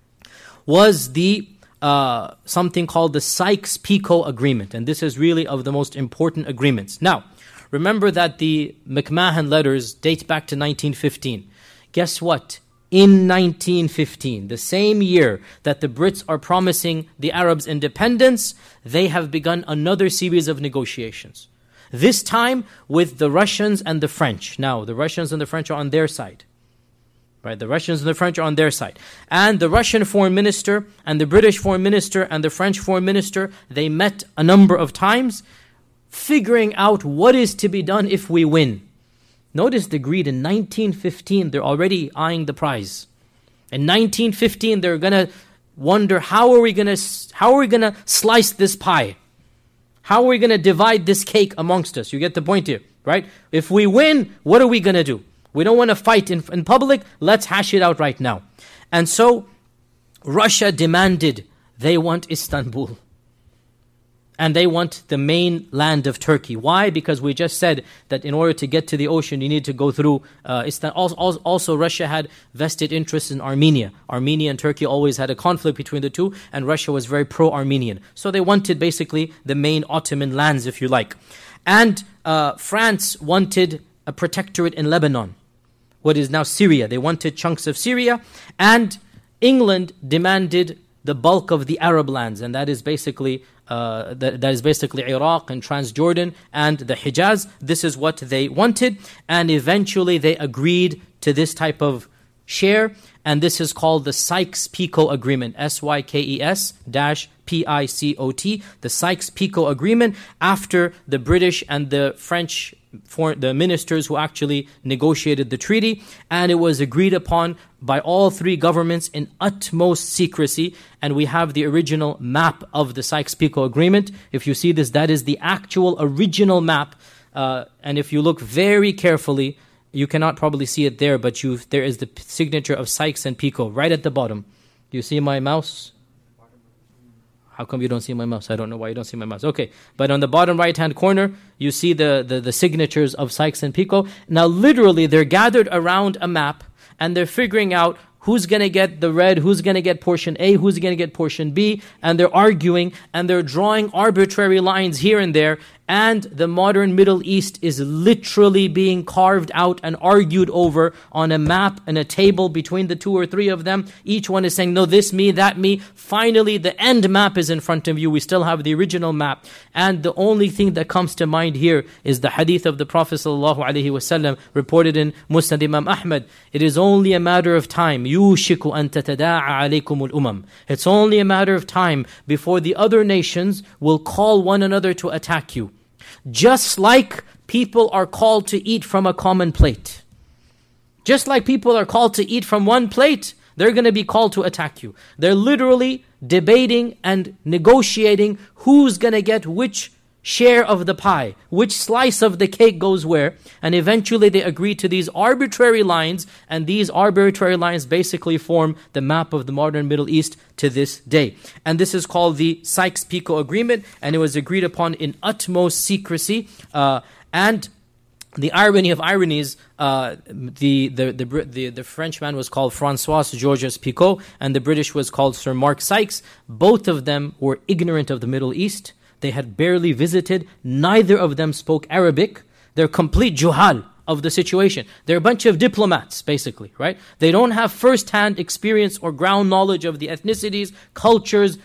[SPEAKER 1] was the something called the Sykes-Picot Agreement. And this is really of the most important agreements. Now, remember that the McMahon letters date back to 1915. Guess what? In 1915, the same year that the Brits are promising the Arabs independence, they have begun another series of negotiations. This time with the Russians and the French. Now, the Russians and the French are on their side. Right, the Russians and the French are on their side. And the Russian foreign minister and the British foreign minister and the French foreign minister, they met a number of times, figuring out what is to be done if we win. Notice the greed. In 1915, they're already eyeing the prize. In 1915, they're going to wonder, how are we going to slice this pie? How are we going to divide this cake amongst us? You get the point here, right? If we win, what are we going to do? We don't want to fight in public. Let's hash it out right now. And so Russia demanded they want Istanbul. And they want the main land of Turkey. Why? Because we just said that in order to get to the ocean, you need to go through Istanbul. Also, Russia had vested interests in Armenia. Armenia and Turkey always had a conflict between the two, and Russia was very pro-Armenian. So they wanted basically the main Ottoman lands, if you like. And France wanted a protectorate in Lebanon, what is now Syria. They wanted chunks of Syria. And England demanded the bulk of the Arab lands, and that is basically Iraq and Transjordan and the Hijaz. This is what they wanted, and eventually they agreed to this type of share, and this is called the Sykes-Picot Agreement, Sykes-Picot, the Sykes-Picot Agreement, after the British and the French the ministers who actually negotiated the treaty, and it was agreed upon by all three governments in utmost secrecy. And we have the original map of the Sykes-Picot Agreement. If you see this, that is the actual original map, and if you look very carefully, you cannot probably see it there, but there is the signature of Sykes and Picot right at the bottom. Do you see my mouse? How come you don't see my mouse? I don't know why you don't see my mouse. Okay, but on the bottom right-hand corner, you see the signatures of Sykes and Picot. Now, literally, they're gathered around a map, and they're figuring out who's going to get the red, who's going to get portion A, who's going to get portion B, and they're arguing, and they're drawing arbitrary lines here and there, And the modern Middle East is literally being carved out and argued over on a map and a table between the two or three of them. Each one is saying, no, this me, that me. Finally, the end map is in front of you. We still have the original map. And the only thing that comes to mind here is the hadith of the Prophet ﷺ reported in Musnad Imam Ahmad. It is only a matter of time. يُوشِكُ أَن تَتَدَاعَ عَلَيْكُمُ الْأُمَمِ. It's only a matter of time before the other nations will call one another to attack you. Just like people are called to eat from a common plate. Just like people are called to eat from one plate, they're going to be called to attack you. They're literally debating and negotiating who's going to get which share of the pie, which slice of the cake goes where, and eventually they agree to these arbitrary lines, and these arbitrary lines basically form the map of the modern Middle East to this day. And this is called the Sykes-Picot Agreement, and it was agreed upon in utmost secrecy. And the irony of ironies, the Frenchman was called François-Georges Picot, and the British was called Sir Mark Sykes. Both of them were ignorant of the Middle East. They had barely visited. Neither of them spoke Arabic. They're complete juhal of the situation. They're a bunch of diplomats, basically, right? They don't have first-hand experience or ground knowledge of the ethnicities, cultures,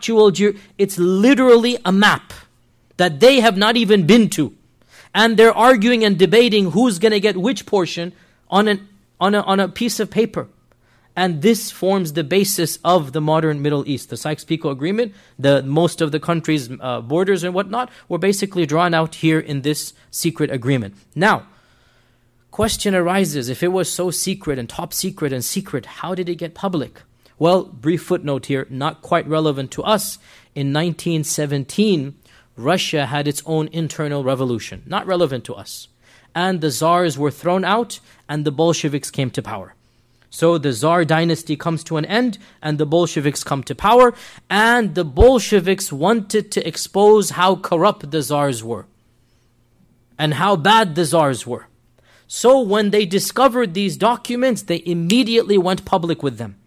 [SPEAKER 1] it's literally a map that they have not even been to. And they're arguing and debating who's going to get which portion on a piece of paper. And this forms the basis of the modern Middle East. The Sykes-Picot Agreement, most of the country's borders and whatnot were basically drawn out here in this secret agreement. Now, question arises, if it was so secret and top secret and secret, how did it get public? Well, brief footnote here, not quite relevant to us. In 1917, Russia had its own internal revolution, not relevant to us. And the Tsars were thrown out and the Bolsheviks came to power. So the Tsar dynasty comes to an end and the Bolsheviks come to power, and the Bolsheviks wanted to expose how corrupt the Tsars were and how bad the Tsars were. So when they discovered these documents, they immediately went public with them.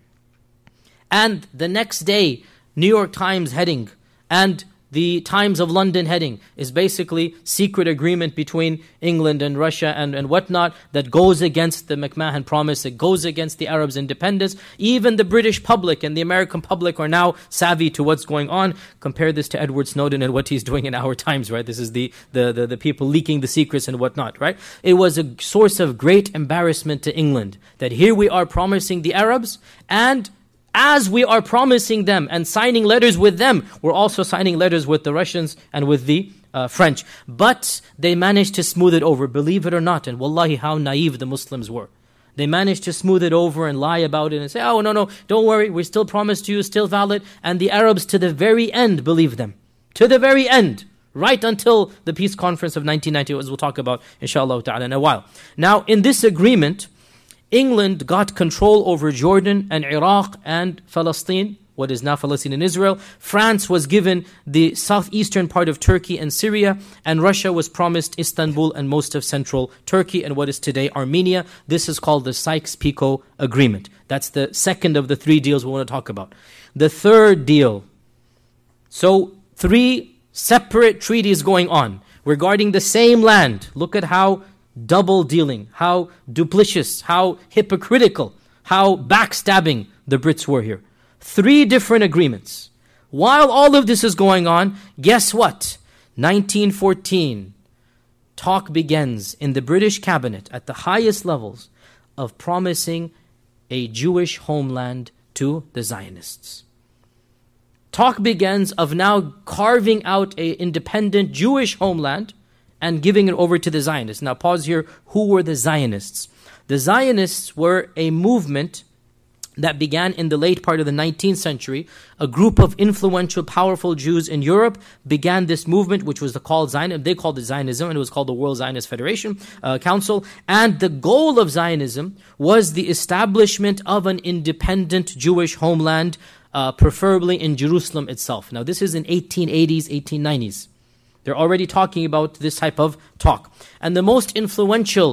[SPEAKER 1] And the next day, New York Times heading and the Times of London heading is basically secret agreement between England and Russia and whatnot that goes against the McMahon Promise, it goes against the Arabs' independence. Even the British public and the American public are now savvy to what's going on. Compare this to Edward Snowden and what he's doing in our times, right? This is the people leaking the secrets and whatnot, right? It was a source of great embarrassment to England that here we are promising the Arabs, and as we are promising them and signing letters with them, we're also signing letters with the Russians and with the French. But they managed to smooth it over, believe it or not. And wallahi, how naive the Muslims were. They managed to smooth it over and lie about it and say, oh, no, don't worry, we still promised you, still valid. And the Arabs to the very end believed them. To the very end. Right until the peace conference of 1990, as we'll talk about, inshallah ta'ala, in a while. Now, in this agreement, England got control over Jordan and Iraq and Palestine, what is now Palestine and Israel. France was given the southeastern part of Turkey and Syria, and Russia was promised Istanbul and most of central Turkey and what is today Armenia. This is called the Sykes-Picot Agreement. That's the second of the three deals we want to talk about. The third deal. So 3 separate treaties going on regarding the same land. Look at how double dealing, how duplicitous, how hypocritical, how backstabbing the Brits were here. 3 different agreements. While all of this is going on, guess what? 1914, talk begins in the British cabinet at the highest levels of promising a Jewish homeland to the Zionists. Talk begins of now carving out an independent Jewish homeland and giving it over to the Zionists. Now pause here. Who were the Zionists? The Zionists were a movement that began in the late part of the 19th century. A group of influential, powerful Jews in Europe began this movement, which was called Zionism. They called it Zionism, and it was called the World Zionist Federation Council. And the goal of Zionism was the establishment of an independent Jewish homeland, preferably in Jerusalem itself. Now this is in 1880s, 1890s. They're already talking about this type of talk. And the most influential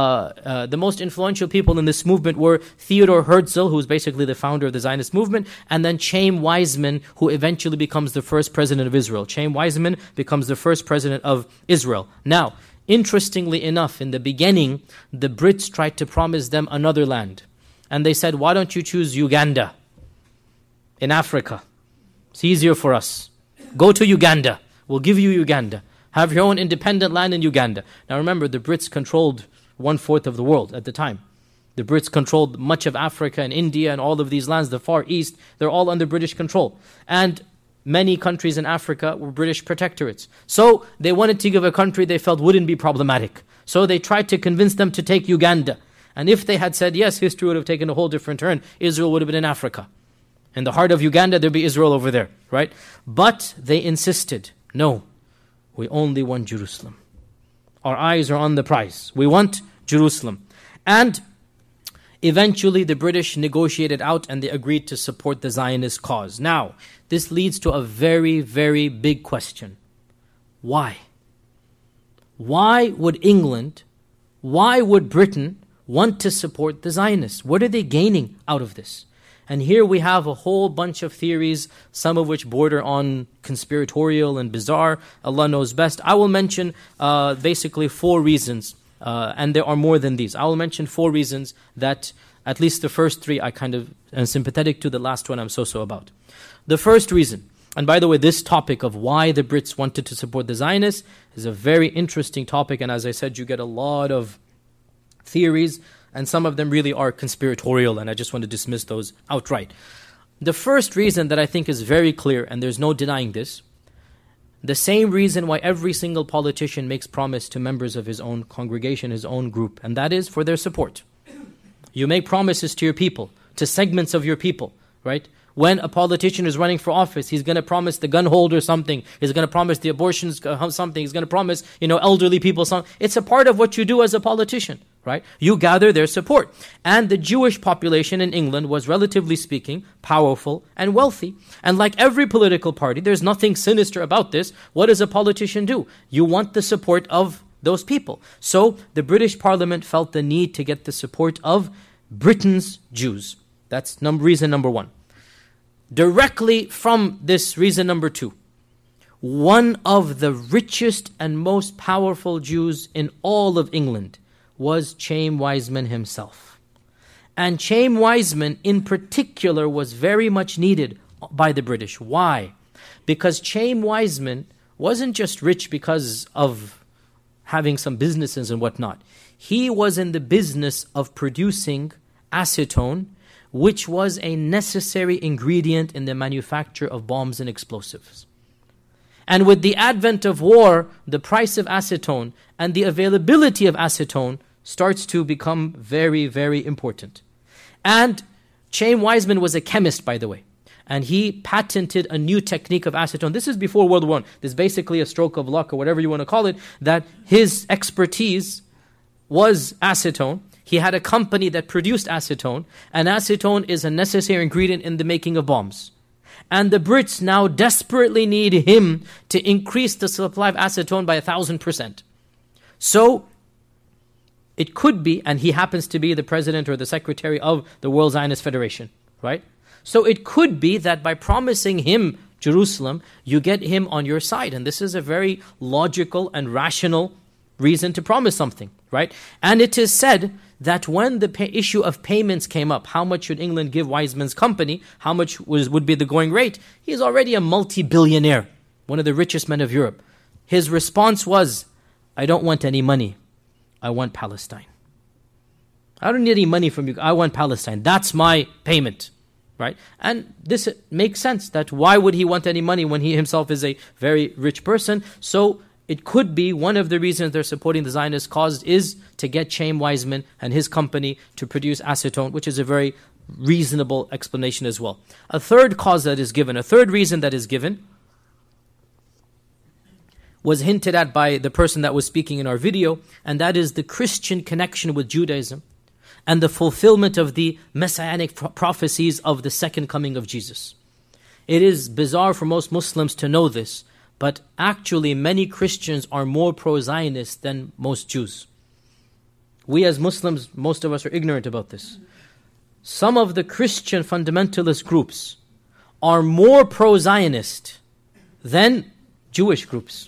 [SPEAKER 1] people in this movement were Theodor Herzl, who's basically the founder of the Zionist movement, and then Chaim Weizmann, who eventually becomes the first president of Israel. Chaim Weizmann becomes the first president of Israel. Now, interestingly enough, in the beginning, the Brits tried to promise them another land. And they said, why don't you choose Uganda in Africa? It's easier for us. Go to Uganda. We'll give you Uganda. Have your own independent land in Uganda. Now remember, the Brits controlled 1/4 of the world at the time. The Brits controlled much of Africa and India and all of these lands, the Far East. They're all under British control. And many countries in Africa were British protectorates. So they wanted to give a country they felt wouldn't be problematic. So they tried to convince them to take Uganda. And if they had said yes, history would have taken a whole different turn. Israel would have been in Africa. In the heart of Uganda, there'd be Israel over there, right? But they insisted, no, we only want Jerusalem. Our eyes are on the prize. We want Jerusalem. And eventually the British negotiated out and they agreed to support the Zionist cause. Now, this leads to a very, very big question. Why? Why would England, why would Britain want to support the Zionists? What are they gaining out of this? And here we have a whole bunch of theories, some of which border on conspiratorial and bizarre. Allah knows best. I will mention basically 4 reasons, and there are more than these. I will mention 4 reasons that at least the first 3 I kind of am sympathetic to, the last one I'm so-so about. The first reason, and by the way, this topic of why the Brits wanted to support the Zionists is a very interesting topic, and as I said, you get a lot of theories, and some of them really are conspiratorial, and I just want to dismiss those outright. The first reason that I think is very clear, and there's no denying this, the same reason why every single politician makes promise to members of his own congregation, his own group, and that is for their support. You make promises to your people, to segments of your people, right? When a politician is running for office, he's going to promise the gun holder something. He's going to promise the abortions something. He's going to promise, elderly people something. It's a part of what you do as a politician, right? You gather their support. And the Jewish population in England was, relatively speaking, powerful and wealthy. And like every political party, there's nothing sinister about this. What does a politician do? You want the support of those people. So the British Parliament felt the need to get the support of Britain's Jews. That's reason number 1. Directly from this reason number 2, one of the richest and most powerful Jews in all of England was Chaim Weizmann himself. And Chaim Weizmann in particular was very much needed by the British. Why? Because Chaim Weizmann wasn't just rich because of having some businesses and whatnot. He was in the business of producing acetone, which was a necessary ingredient in the manufacture of bombs and explosives. And with the advent of war, the price of acetone and the availability of acetone starts to become very, very important. And Chaim Weizmann was a chemist, by the way. And he patented a new technique of acetone. This is before World War I. This is basically a stroke of luck or whatever you want to call it, that his expertise was acetone. He had a company that produced acetone, and acetone is a necessary ingredient in the making of bombs. And the Brits now desperately need him to increase the supply of acetone by 1,000%. So it could be, and he happens to be the president or the secretary of the World Zionist Federation, right? So it could be that by promising him Jerusalem, you get him on your side. And this is a very logical and rational reason to promise something, right? And it is said that when the issue of payments came up, how much should England give Weizmann's company, how much would be the going rate, he's already a multi-billionaire, one of the richest men of Europe. His response was, I don't want any money, I want Palestine. I don't need any money from you, I want Palestine. That's my payment, right? And this makes sense, that why would he want any money when he himself is a very rich person? So it could be one of the reasons they're supporting the Zionist cause is to get Chaim Weizmann and his company to produce acetone, which is a very reasonable explanation as well. A third cause that is given, a third reason that is given, was hinted at by the person that was speaking in our video, and that is the Christian connection with Judaism and the fulfillment of the messianic prophecies of the second coming of Jesus. It is bizarre for most Muslims to know this, But actually, many Christians are more pro-Zionist than most Jews. We as Muslims, most of us are ignorant about this. Some of the Christian fundamentalist groups are more pro-Zionist than Jewish groups.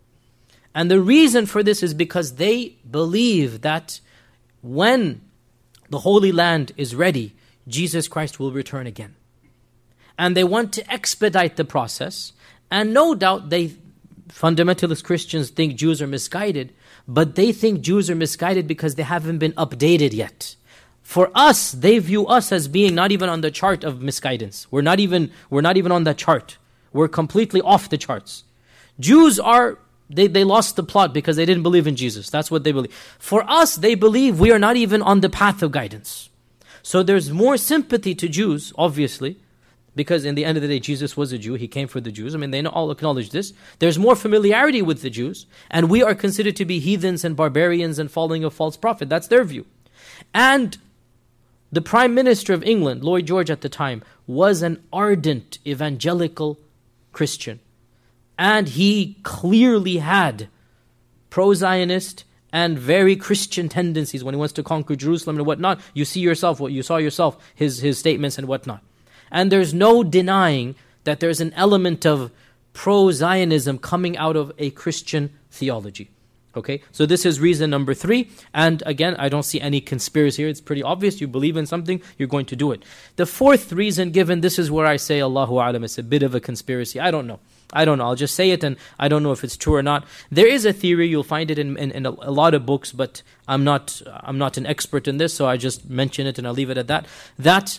[SPEAKER 1] And the reason for this is because they believe that when the Holy Land is ready, Jesus Christ will return again. And they want to expedite the process. And no doubt fundamentalist Christians think Jews are misguided, but they think Jews are misguided because they haven't been updated yet. For us, they view us as being not even on the chart of misguidance. We're not even on that chart. We're completely off the charts. Jews are, they lost the plot because they didn't believe in Jesus. That's what they believe. For us, they believe we are not even on the path of guidance. So there's more sympathy to Jews, obviously, because in the end of the day, Jesus was a Jew. He came for the Jews. I mean, they all acknowledge this. There's more familiarity with the Jews, and we are considered to be heathens and barbarians and following a false prophet. That's their view. And the Prime Minister of England, Lloyd George at the time, was an ardent evangelical Christian. And he clearly had pro-Zionist and very Christian tendencies when he wants to conquer Jerusalem and whatnot. You saw yourself, his statements and whatnot. And there's no denying that there's an element of pro-Zionism coming out of a Christian theology. Okay, so this is reason number 3. And again, I don't see any conspiracy here. It's pretty obvious. You believe in something, you're going to do it. The 4th reason given, this is where I say, Allahu A'lam, it's a bit of a conspiracy. I don't know. I'll just say it, and I don't know if it's true or not. There is a theory, you'll find it in a lot of books, but I'm not an expert in this, so I just mention it and I'll leave it at that. That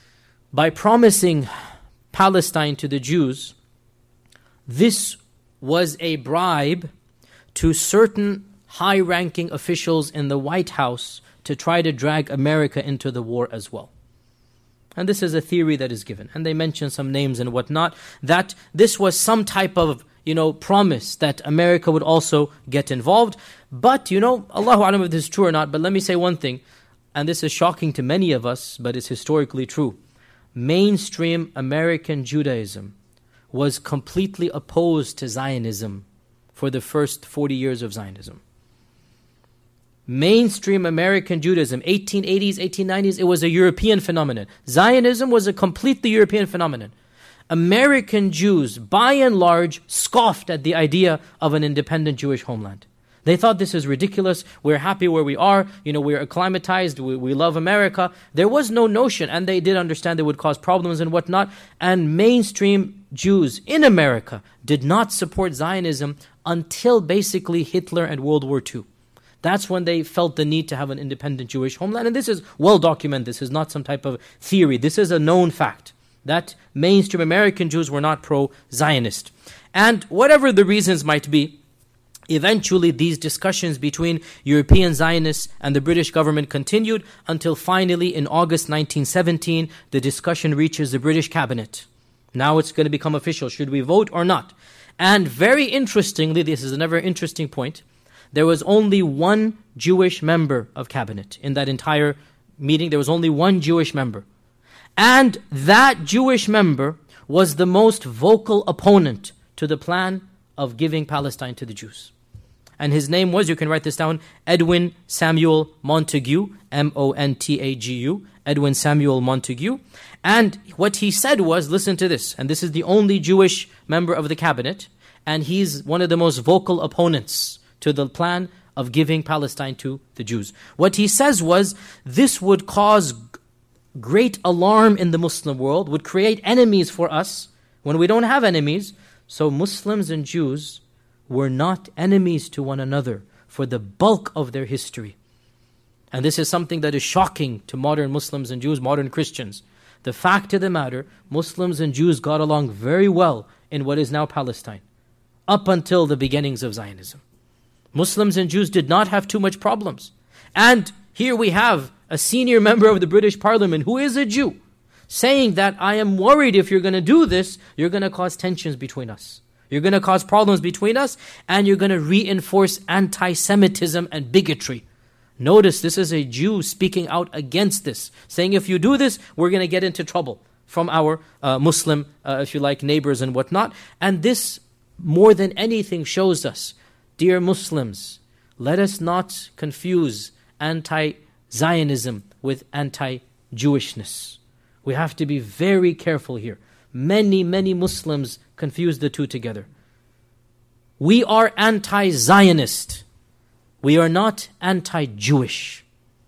[SPEAKER 1] by promising Palestine to the Jews, this was a bribe to certain high-ranking officials in the White House to try to drag America into the war as well. And this is a theory that is given. And they mention some names and whatnot, that this was some type of, promise that America would also get involved. But, Allahu A'lam if this is true or not, but let me say one thing, and this is shocking to many of us, but it's historically true. Mainstream American Judaism was completely opposed to Zionism for the first 40 years of Zionism. Mainstream American Judaism, 1880s, 1890s, it was a European phenomenon. Zionism was a completely European phenomenon. American Jews, by and large, scoffed at the idea of an independent Jewish homeland. They thought this is ridiculous, we're happy where we are, we're acclimatized, we love America. There was no notion, and they did understand it would cause problems and whatnot, and mainstream Jews in America did not support Zionism until basically Hitler and World War II. That's when they felt the need to have an independent Jewish homeland. And this is well documented. This is not some type of theory. This is a known fact that mainstream American Jews were not pro-Zionist. And whatever the reasons might be, eventually these discussions between European Zionists and the British government continued until finally in August 1917, the discussion reaches the British cabinet. Now it's going to become official. Should we vote or not? And very interestingly, this is another interesting point, there was only one Jewish member of cabinet in that entire meeting. There was only one Jewish member. And that Jewish member was the most vocal opponent to the plan of giving Palestine to the Jews. And his name was, you can write this down, Edwin Samuel Montagu, M-O-N-T-A-G-U, Edwin Samuel Montagu. And what he said was, listen to this, and this is the only Jewish member of the cabinet, and he's one of the most vocal opponents to the plan of giving Palestine to the Jews. What he says was, this would cause great alarm in the Muslim world, would create enemies for us when we don't have enemies. So Muslims and Jews were not enemies to one another for the bulk of their history. And this is something that is shocking to modern Muslims and Jews, modern Christians. The fact of the matter, Muslims and Jews got along very well in what is now Palestine, up until the beginnings of Zionism. Muslims and Jews did not have too much problems. And here we have a senior member of the British Parliament who is a Jew, saying that I am worried if you're going to do this, you're going to cause tensions between us. You're going to cause problems between us, and you're going to reinforce anti-Semitism and bigotry. Notice this is a Jew speaking out against this, saying if you do this, we're going to get into trouble from our Muslim, if you like, neighbors and whatnot. And this more than anything shows us, dear Muslims, let us not confuse anti-Zionism with anti-Jewishness. We have to be very careful here. Many Muslims confuse the two together. We are anti-Zionist. We are not anti-Jewish.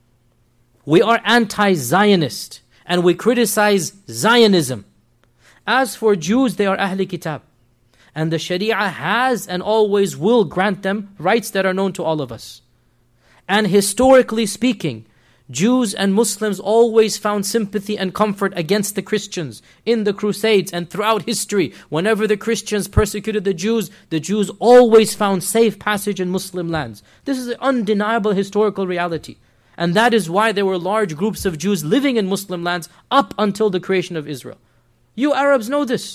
[SPEAKER 1] We are anti-Zionist and we criticize Zionism. As for Jews, they are Ahl Kitab. And the Sharia has and always will grant them rights that are known to all of us. And historically speaking, Jews and Muslims always found sympathy and comfort against the Christians in the Crusades and throughout history. Whenever the Christians persecuted the Jews always found safe passage in Muslim lands. This is an undeniable historical reality. And that is why there were large groups of Jews living in Muslim lands up until the creation of Israel. You Arabs know this.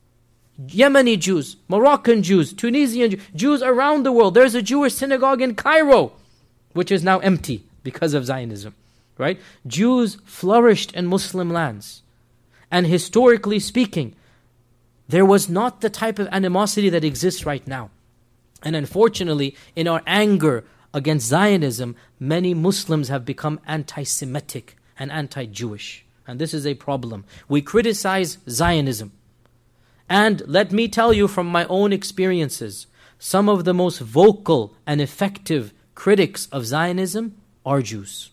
[SPEAKER 1] Yemeni Jews, Moroccan Jews, Tunisian Jews around the world. There's a Jewish synagogue in Cairo, which is now empty because of Zionism, right? Jews flourished in Muslim lands. And historically speaking, there was not the type of animosity that exists right now. And unfortunately, in our anger against Zionism, many Muslims have become anti-Semitic and anti-Jewish. And this is a problem. We criticize Zionism. And let me tell you from my own experiences, some of the most vocal and effective critics of Zionism are Jews.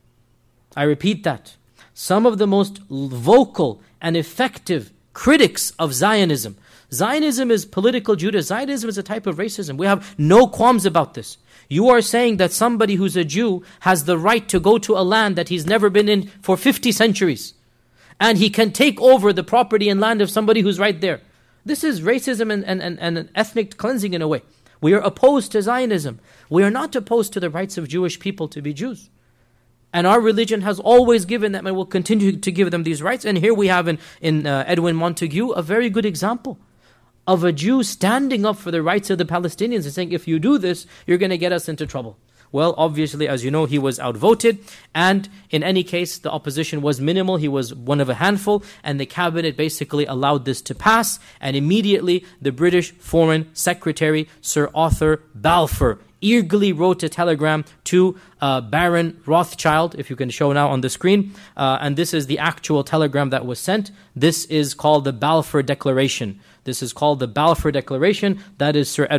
[SPEAKER 1] I repeat that. Some of the most vocal and effective critics of Zionism. Zionism is political Judaism. Zionism is a type of racism. We have no qualms about this. You are saying that somebody who's a Jew has the right to go to a land that he's never been in for 50 centuries. And he can take over the property and land of somebody who's right there. This is racism and ethnic cleansing in a way. We are opposed to Zionism. We are not opposed to the rights of Jewish people to be Jews. And our religion has always given them and will continue to give them these rights. And here we have in Edwin Montague a very good example of a Jew standing up for the rights of the Palestinians and saying, if you do this, you're going to get us into trouble. Well, obviously, as you know, he was outvoted. And in any case, the opposition was minimal. He was one of a handful. And the cabinet basically allowed this to pass. And immediately, the British Foreign Secretary, Sir Arthur Balfour, eagerly wrote a telegram to Baron Rothschild, if you can show now on the screen. And this is the actual telegram that was sent. This is called the Balfour Declaration. This is called the Balfour Declaration. That is Sir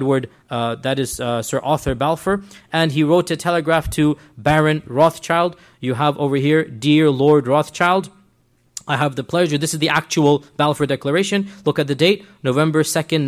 [SPEAKER 1] Arthur Balfour. And he wrote a telegraph to Baron Rothschild. You have over here, Dear Lord Rothschild, I have the pleasure. This is the actual Balfour Declaration. Look at the date, November 2nd,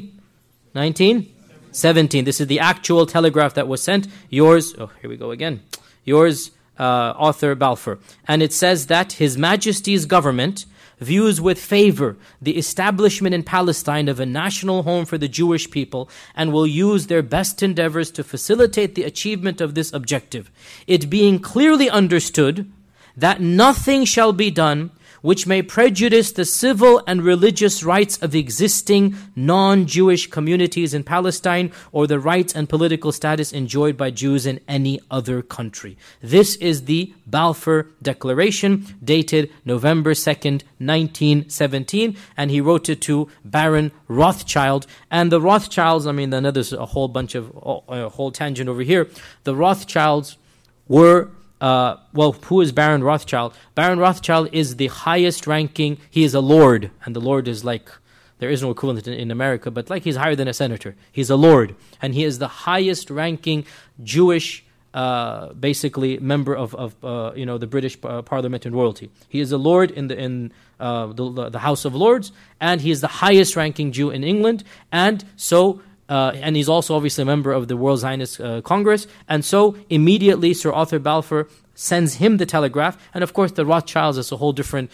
[SPEAKER 1] 1917. This is the actual telegraph that was sent. Yours, here we go again. Yours, Arthur Balfour. And it says that His Majesty's government views with favor the establishment in Palestine of a national home for the Jewish people and will use their best endeavors to facilitate the achievement of this objective. It being clearly understood that nothing shall be done which may prejudice the civil and religious rights of existing non-Jewish communities in Palestine or the rights and political status enjoyed by Jews in any other country. This is the Balfour Declaration, dated November 2nd, 1917, and he wrote it to Baron Rothschild. And the Rothschilds, there's a whole bunch of, a whole tangent over here. The Rothschilds were who is Baron Rothschild? Baron Rothschild is the highest ranking, he is a lord, and the lord is like, there is no equivalent in America, but like he's higher than a senator. He's a lord, and he is the highest ranking Jewish, basically member of the British Parliament and royalty. He is a lord in the House of Lords, and he is the highest ranking Jew in England, and so and he's also obviously a member of the World Zionist Congress. And so immediately Sir Arthur Balfour sends him the telegraph. And of course the Rothschilds, there's a whole different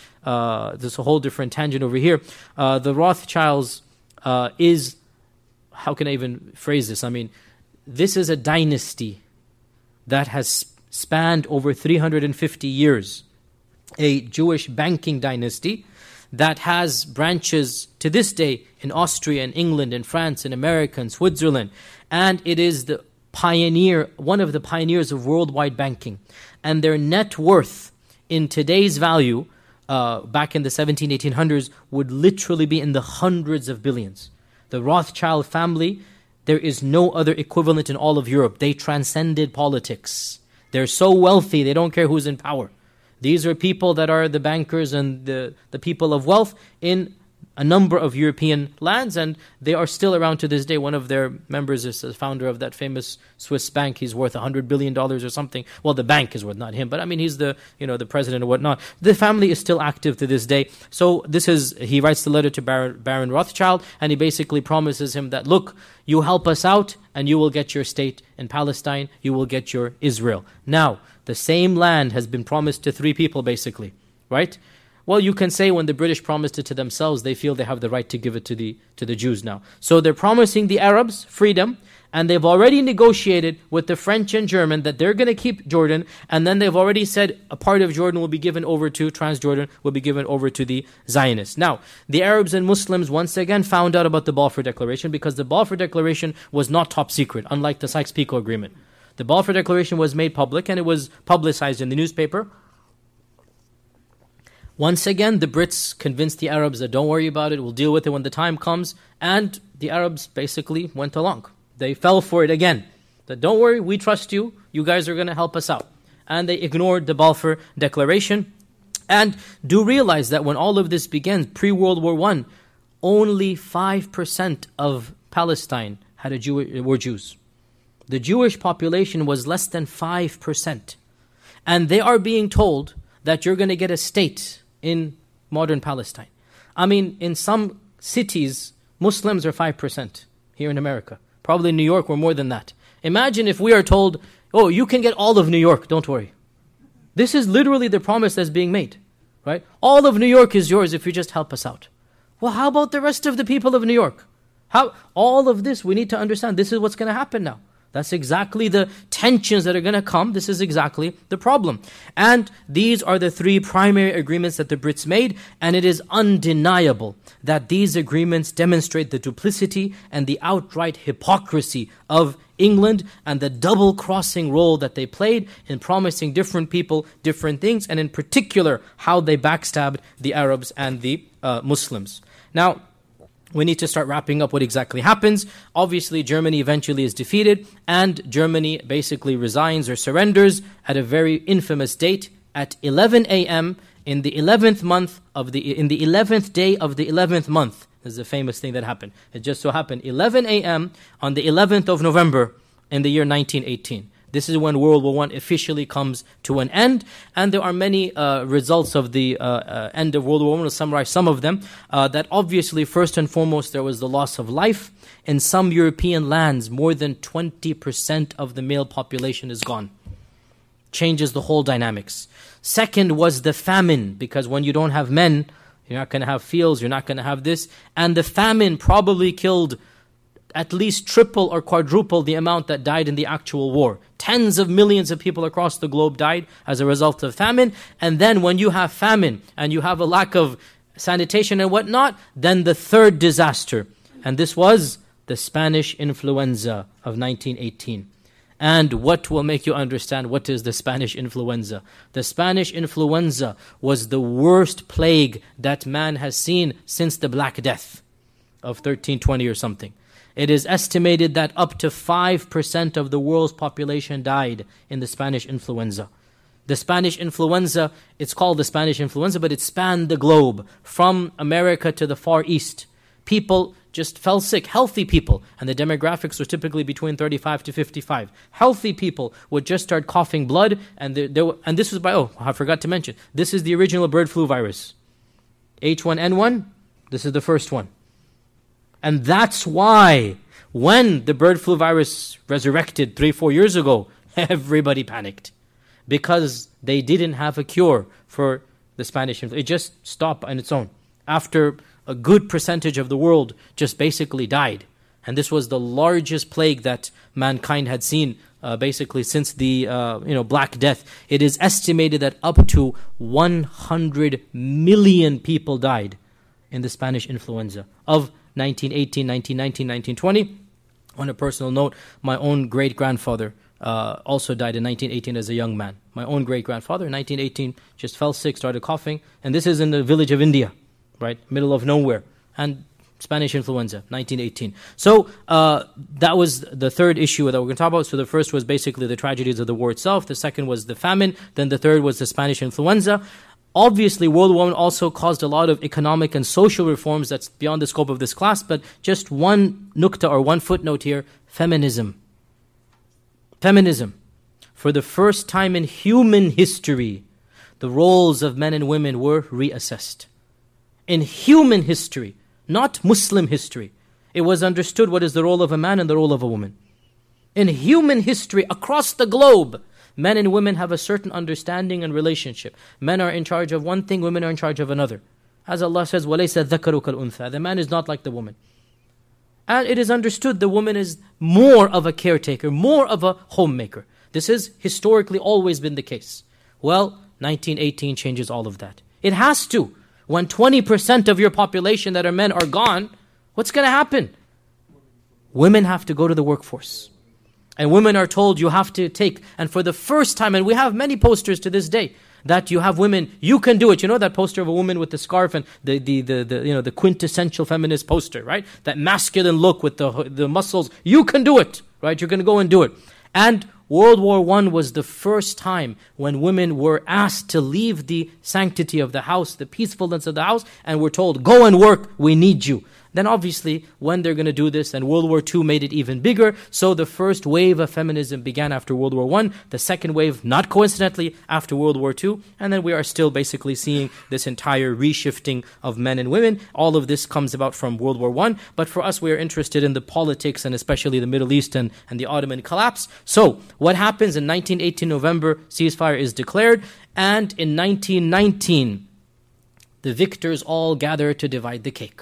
[SPEAKER 1] tangent over here. The Rothschilds is, how can I even phrase this? This is a dynasty that has spanned over 350 years. A Jewish banking dynasty that has branches to this day in Austria and England and France and America and Switzerland. And it is one of the pioneers of worldwide banking. And their net worth in today's value, back in the 1800s, would literally be in the hundreds of billions. The Rothschild family, there is no other equivalent in all of Europe. They transcended politics. They're so wealthy, they don't care who's in power. These are people that are the bankers and the people of wealth in a number of European lands, and they are still around to this day. One of their members is the founder of that famous Swiss bank. He's worth $100 billion or something. Well, the bank is worth, not him, but I mean, he's the president or whatnot. The family is still active to this day. So he writes the letter to Baron Rothschild, and he basically promises him that, look, you help us out, and you will get your state in Palestine. You will get your Israel. Now, the same land has been promised to three people, basically, right? Well, you can say when the British promised it to themselves, they feel they have the right to give it to the Jews now. So they're promising the Arabs freedom, and they've already negotiated with the French and German that they're going to keep Jordan, and then they've already said a part of Jordan will be given over to, Transjordan will be given over to the Zionists. Now, the Arabs and Muslims once again found out about the Balfour Declaration, because the Balfour Declaration was not top secret, unlike the Sykes-Picot Agreement. The Balfour Declaration was made public, and it was publicized in the newspaper. Once again, the Brits convinced the Arabs that don't worry about it, we'll deal with it when the time comes. And the Arabs basically went along. They fell for it again. That don't worry, we trust you, you guys are going to help us out. And they ignored the Balfour Declaration. And do realize that when all of this began, pre-World War I, only 5% of Palestine were Jews. The Jewish population was less than 5%. And they are being told that you're going to get a state in modern Palestine. I mean, in some cities, Muslims are 5% here in America. Probably in New York, we're more than that. Imagine if we are told, oh, you can get all of New York, don't worry. This is literally the promise that's being made, right? All of New York is yours if you just help us out. Well, how about the rest of the people of New York? All of this, we need to understand, this is what's going to happen now. That's exactly the tensions that are going to come. This is exactly the problem. And these are the three primary agreements that the Brits made, and it is undeniable that these agreements demonstrate the duplicity and the outright hypocrisy of England and the double-crossing role that they played in promising different people different things, and in particular, how they backstabbed the Arabs and the Muslims. Now, we need to start wrapping up what exactly happens. Obviously, Germany eventually is defeated, and Germany basically resigns or surrenders at a very infamous date at 11 a.m. in the 11th day of the 11th month. This is a famous thing that happened. It just so happened 11 a.m. on the 11th of November in the year 1918. This is when World War I officially comes to an end, and there are many results of the end of World War I. We'll summarize some of them. That obviously, first and foremost, there was the loss of life. In some European lands, more than 20% of the male population is gone. Changes the whole dynamics. Second was the famine, because when you don't have men, you're not going to have fields, you're not going to have this. And the famine probably killed at least triple or quadruple the amount that died in the actual war. Tens of millions of people across the globe died as a result of famine. And then when you have famine and you have a lack of sanitation and whatnot, then the third disaster. And this was the Spanish influenza of 1918. And what will make you understand what is the Spanish influenza? The Spanish influenza was the worst plague that man has seen since the Black Death of 1320 or something. It is estimated that up to 5% of the world's population died in the Spanish influenza. The Spanish influenza, it's called the Spanish influenza, but it spanned the globe from America to the Far East. People just fell sick, healthy people, and the demographics were typically between 35 to 55. Healthy people would just start coughing blood, and this was I forgot to mention, this is the original bird flu virus. H1N1, this is the first one. And that's why when the bird flu virus resurrected 3-4 years ago, everybody panicked. Because they didn't have a cure for the Spanish influenza. It just stopped on its own. After a good percentage of the world just basically died. And this was the largest plague that mankind had seen basically since the Black Death. It is estimated that up to 100 million people died in the Spanish influenza of 1918, 1919, 1920. On a personal note, my own great-grandfather also died in 1918 as a young man. My own great-grandfather in 1918 just fell sick, started coughing. And this is in the village of India, right? Middle of nowhere. And Spanish influenza, 1918. So that was the third issue that we're going to talk about. So the first was basically the tragedies of the war itself. The second was the famine. Then the third was the Spanish influenza. Obviously, World War I also caused a lot of economic and social reforms that's beyond the scope of this class, but just one nukta or one footnote here, feminism. Feminism. For the first time in human history, the roles of men and women were reassessed. In human history, not Muslim history, it was understood what is the role of a man and the role of a woman. In human history, across the globe, men and women have a certain understanding and relationship. Men are in charge of one thing, women are in charge of another. As Allah says, وَلَيْسَ الذَّكَرُ كَالْأُنْثَى. The man is not like the woman. And it is understood the woman is more of a caretaker, more of a homemaker. This has historically always been the case. Well, 1918 changes all of that. It has to. When 20% of your population that are men are gone, what's going to happen? Women have to go to the workforce. And women are told you have to take, and for the first time, and we have many posters to this day, that you have women, you can do it. You know that poster of a woman with the scarf and the quintessential feminist poster, right? That masculine look with the muscles. You can do it, right? You're going to go and do it. And World War I was the first time when women were asked to leave the sanctity of the house, the peacefulness of the house, and were told, go and work, we need you. Then obviously, when they're going to do this, and World War II made it even bigger, so the first wave of feminism began after World War I, the second wave, not coincidentally, after World War II, and then we are still basically seeing this entire reshifting of men and women. All of this comes about from World War I, but for us, we are interested in the politics, and especially the Middle East and the Ottoman collapse. So, what happens in 1918 November, ceasefire is declared, and in 1919, the victors all gather to divide the cake.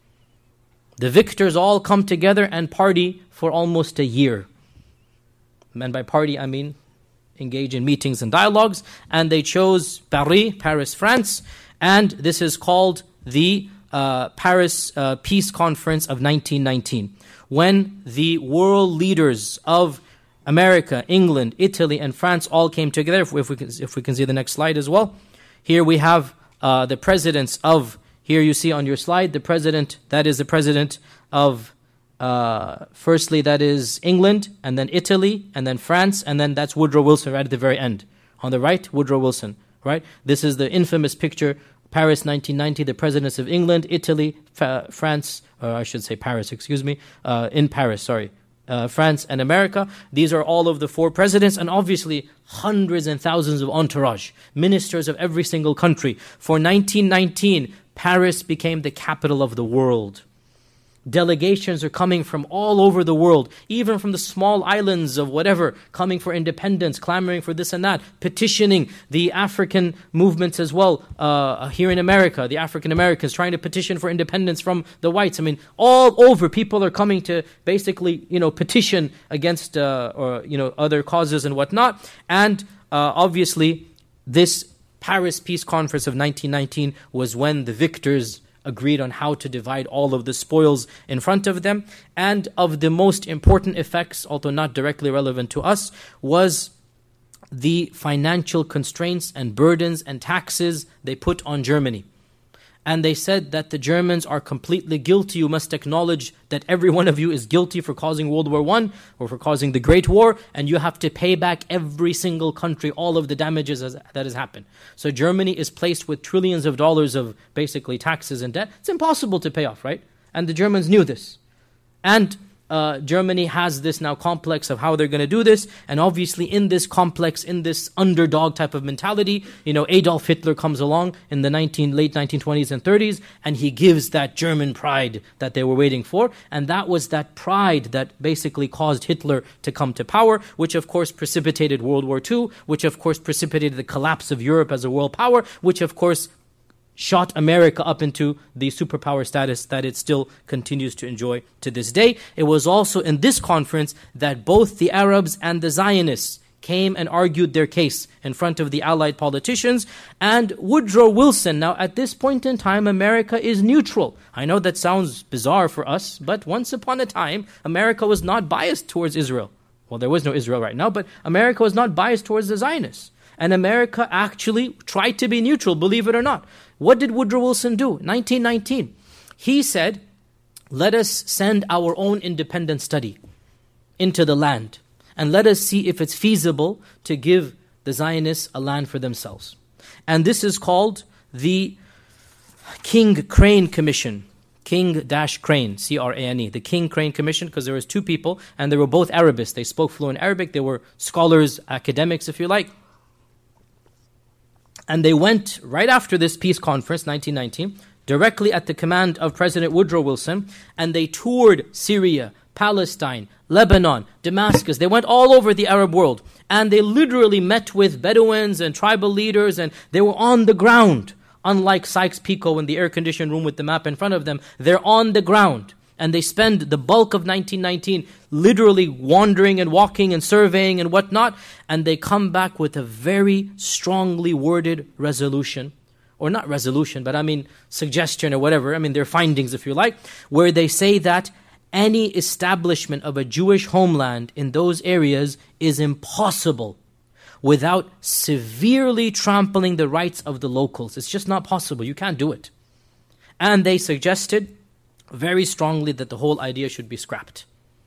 [SPEAKER 1] The victors all come together and party for almost a year. And by party, I mean engage in meetings and dialogues. And they chose Paris, France. And this is called the Paris Peace Conference of 1919. When the world leaders of America, England, Italy, and France all came together. If we can see the next slide as well. Here we have the presidents of... Here you see on your slide, the president of, firstly that is England, and then Italy, and then France, and then that's Woodrow Wilson right at the very end. On the right, Woodrow Wilson, right? This is the infamous picture, Paris 1990, the presidents of England, Italy, France, or I should say Paris, in Paris, sorry. France and America. These are all of the four presidents, and obviously hundreds and thousands of entourage, ministers of every single country. For 1919, Paris became the capital of the world. Delegations are coming from all over the world, even from the small islands of whatever, coming for independence, clamoring for this and that, petitioning the African movements as well. Here in America, the African Americans trying to petition for independence from the whites. I mean, all over people are coming to basically, petition against other causes and whatnot. And obviously, this Paris Peace Conference of 1919 was when the victors agreed on how to divide all of the spoils in front of them. And of the most important effects, although not directly relevant to us, was the financial constraints and burdens and taxes they put on Germany. And they said that the Germans are completely guilty. You must acknowledge that every one of you is guilty for causing World War I or for causing the Great War, and you have to pay back every single country all of the damages that has happened. So Germany is placed with trillions of dollars of basically taxes and debt. It's impossible to pay off, right? And the Germans knew this. And Germany has this now complex of how they're going to do this, and obviously in this complex, in this underdog type of mentality, Adolf Hitler comes along in the late 1920s and 30s, and he gives that German pride that they were waiting for, and that was that pride that basically caused Hitler to come to power, which of course precipitated World War II, which of course precipitated the collapse of Europe as a world power, which of course shot America up into the superpower status that it still continues to enjoy to this day. It was also in this conference that both the Arabs and the Zionists came and argued their case in front of the Allied politicians. And Woodrow Wilson, now at this point in time, America is neutral. I know that sounds bizarre for us, but once upon a time, America was not biased towards Israel. Well, there was no Israel right now, but America was not biased towards the Zionists. And America actually tried to be neutral, believe it or not. What did Woodrow Wilson do? 1919. He said, let us send our own independent study into the land, and let us see if it's feasible to give the Zionists a land for themselves. And this is called the King Crane Commission. King-Crane, C-R-A-N-E, the King Crane Commission, because there was two people, and they were both Arabists. They spoke fluent Arabic. They were scholars, academics, if you like. And they went right after this peace conference, 1919, directly at the command of President Woodrow Wilson, and they toured Syria, Palestine, Lebanon, Damascus. They went all over the Arab world, and they literally met with Bedouins and tribal leaders, and they were on the ground. Unlike Sykes-Picot in the air-conditioned room with the map in front of them, they're on the ground. And they spend the bulk of 1919 literally wandering and walking and surveying and whatnot. And they come back with a very strongly worded resolution. Or not resolution, but I mean suggestion or whatever. I mean their findings, if you like. Where they say that any establishment of a Jewish homeland in those areas is impossible without severely trampling the rights of the locals. It's just not possible. You can't do it. And they suggested very strongly that the whole idea should be scrapped.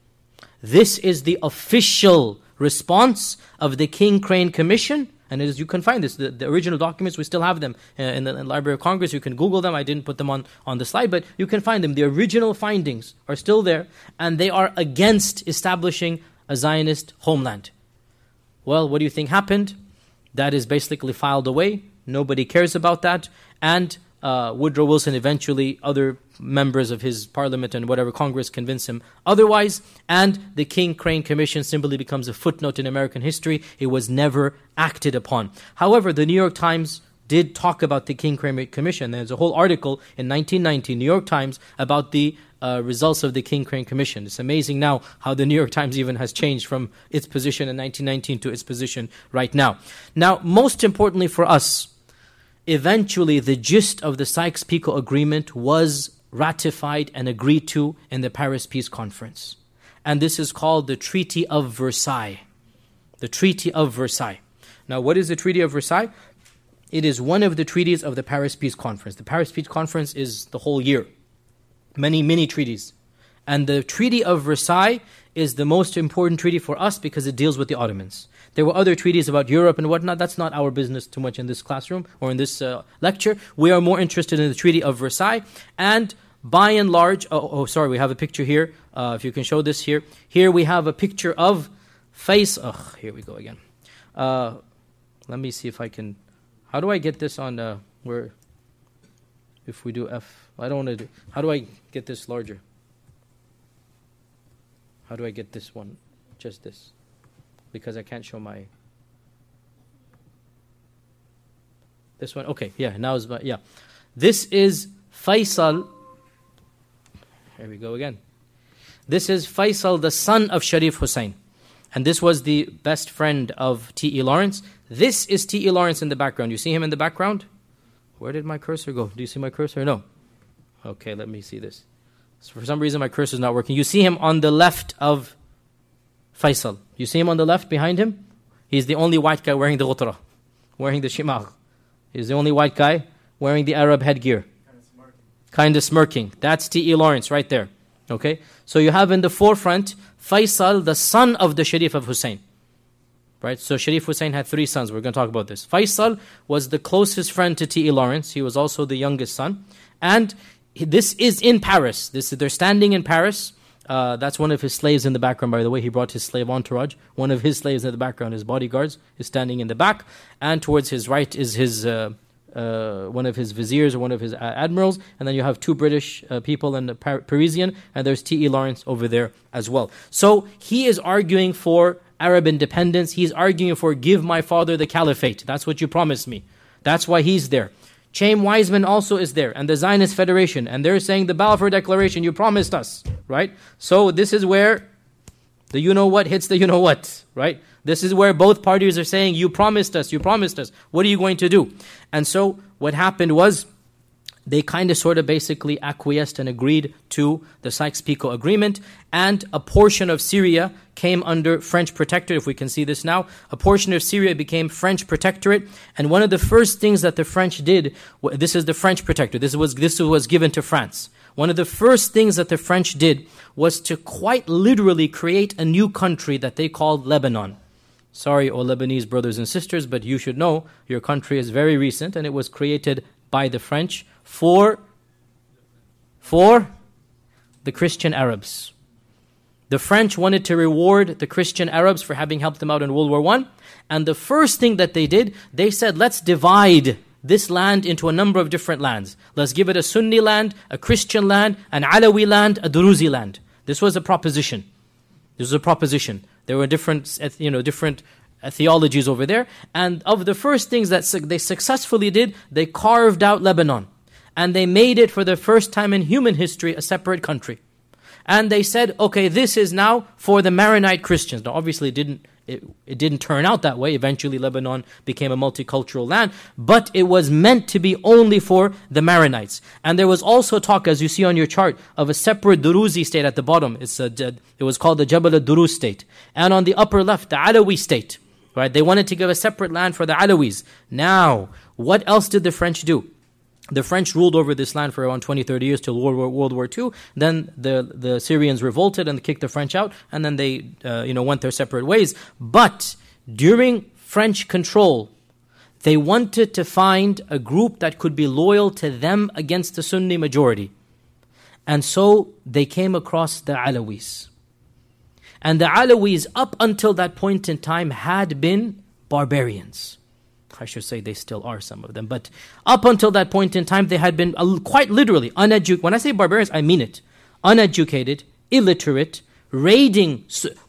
[SPEAKER 1] This is the official response of the King Crane Commission. And as you can find this, the original documents, we still have them in the Library of Congress. You can Google them. I didn't put them on the slide, but you can find them. The original findings are still there, and they are against establishing a Zionist homeland. Well, what do you think happened? That is basically filed away. Nobody cares about that. And Woodrow Wilson eventually, other members of his parliament and whatever Congress convince him otherwise. And the King Crane Commission simply becomes a footnote in American history. It was never acted upon. However, the New York Times did talk about the King Crane Commission. There's a whole article in 1990, New York Times, about the results of the King Crane Commission. It's amazing now how the New York Times even has changed from its position in 1919 to its position right now. Now, most importantly for us, eventually the gist of the Sykes-Picot Agreement was ratified and agreed to in the Paris Peace Conference. And this is called the Treaty of Versailles. The Treaty of Versailles. Now, what is the Treaty of Versailles? It is one of the treaties of the Paris Peace Conference. The Paris Peace Conference is the whole year. Many, many treaties. And the Treaty of Versailles is the most important treaty for us because it deals with the Ottomans. There were other treaties about Europe and whatnot. That's not our business too much in this classroom or in this lecture. We are more interested in the Treaty of Versailles. And by and large, sorry, we have a picture here. If you can show this here. Here we have a picture of Faisal. Here we go again. Let me see if I can. How do I get this on where? If we do F. I don't want to do. How do I get this larger? How do I get this one? Just this. Because I can't show my... This one? Okay, yeah, now is my... Yeah. This is Faisal... Here we go again. This is Faisal, the son of Sharif Hussain. And this was the best friend of T.E. Lawrence. This is T.E. Lawrence in the background. You see him in the background? Where did my cursor go? Do you see my cursor? No. Okay, let me see this. So for some reason my cursor is not working. You see him on the left of Faisal. You see him on the left behind him? He's the only white guy wearing the ghutra, wearing the shimagh. He's the only white guy wearing the Arab headgear. Kind of smirking. That's T.E. Lawrence right there. Okay? So you have in the forefront Faisal, the son of the Sharif of Hussain. Right? So Sharif Hussain had 3 sons. We're going to talk about this. Faisal was the closest friend to T.E. Lawrence. He was also the youngest son. And this is in Paris. They're standing in Paris. That's one of his slaves in the background, by the way. He brought his slave entourage. One of his slaves in the background, his bodyguards, is standing in the back. And towards his right is his one of his viziers or one of his admirals. And then you have 2 British people and a Parisian. And there's T.E. Lawrence over there as well. So he is arguing for Arab independence. He's arguing for give my father the caliphate. That's what you promised me. That's why he's there. Chaim Weizmann also is there, and the Zionist Federation, and they're saying the Balfour Declaration, you promised us, right? So this is where the you-know-what hits the you-know-what, right? This is where both parties are saying, you promised us, what are you going to do? And so what happened was, they kind of sort of basically acquiesced and agreed to the Sykes-Picot Agreement, and a portion of Syria came under French protectorate. If we can see this now, a portion of Syria became French protectorate, and one of the first things that the French did, this is the French protectorate, this was given to France. one of the first things that the French did was to quite literally create a new country that they called Lebanon. Sorry, all Lebanese brothers and sisters, but you should know your country is very recent and it was created by the French for the Christian Arabs. The French wanted to reward the Christian Arabs for having helped them out in World War I. And the first thing that they did, they said, let's divide this land into a number of different lands. Let's give it a Sunni land, a Christian land, an Alawi land, a Druzi land. This was a proposition. There were different theologies over there. And of the first things that they successfully did, they carved out Lebanon. And they made it for the first time in human history a separate country. And they said, okay, this is now for the Maronite Christians. Now obviously it didn't turn out that way. Eventually Lebanon became a multicultural land. But it was meant to be only for the Maronites. And there was also talk, as you see on your chart, of a separate Druzi state at the bottom. It was called the Jabal al-Duruz state. And on the upper left, the Alawi state. Right? They wanted to give a separate land for the Alawis. Now, what else did the French do? The French ruled over this land for around 20, 30 years till World War II. Then the Syrians revolted and kicked the French out. And then they went their separate ways. But during French control, they wanted to find a group that could be loyal to them against the Sunni majority. And so they came across the Alawis. And the Alawis, up until that point in time, had been barbarians. I should say they still are, some of them. But up until that point in time, they had been quite literally uneducated. When I say barbarians, I mean it. Uneducated, illiterate, raiding.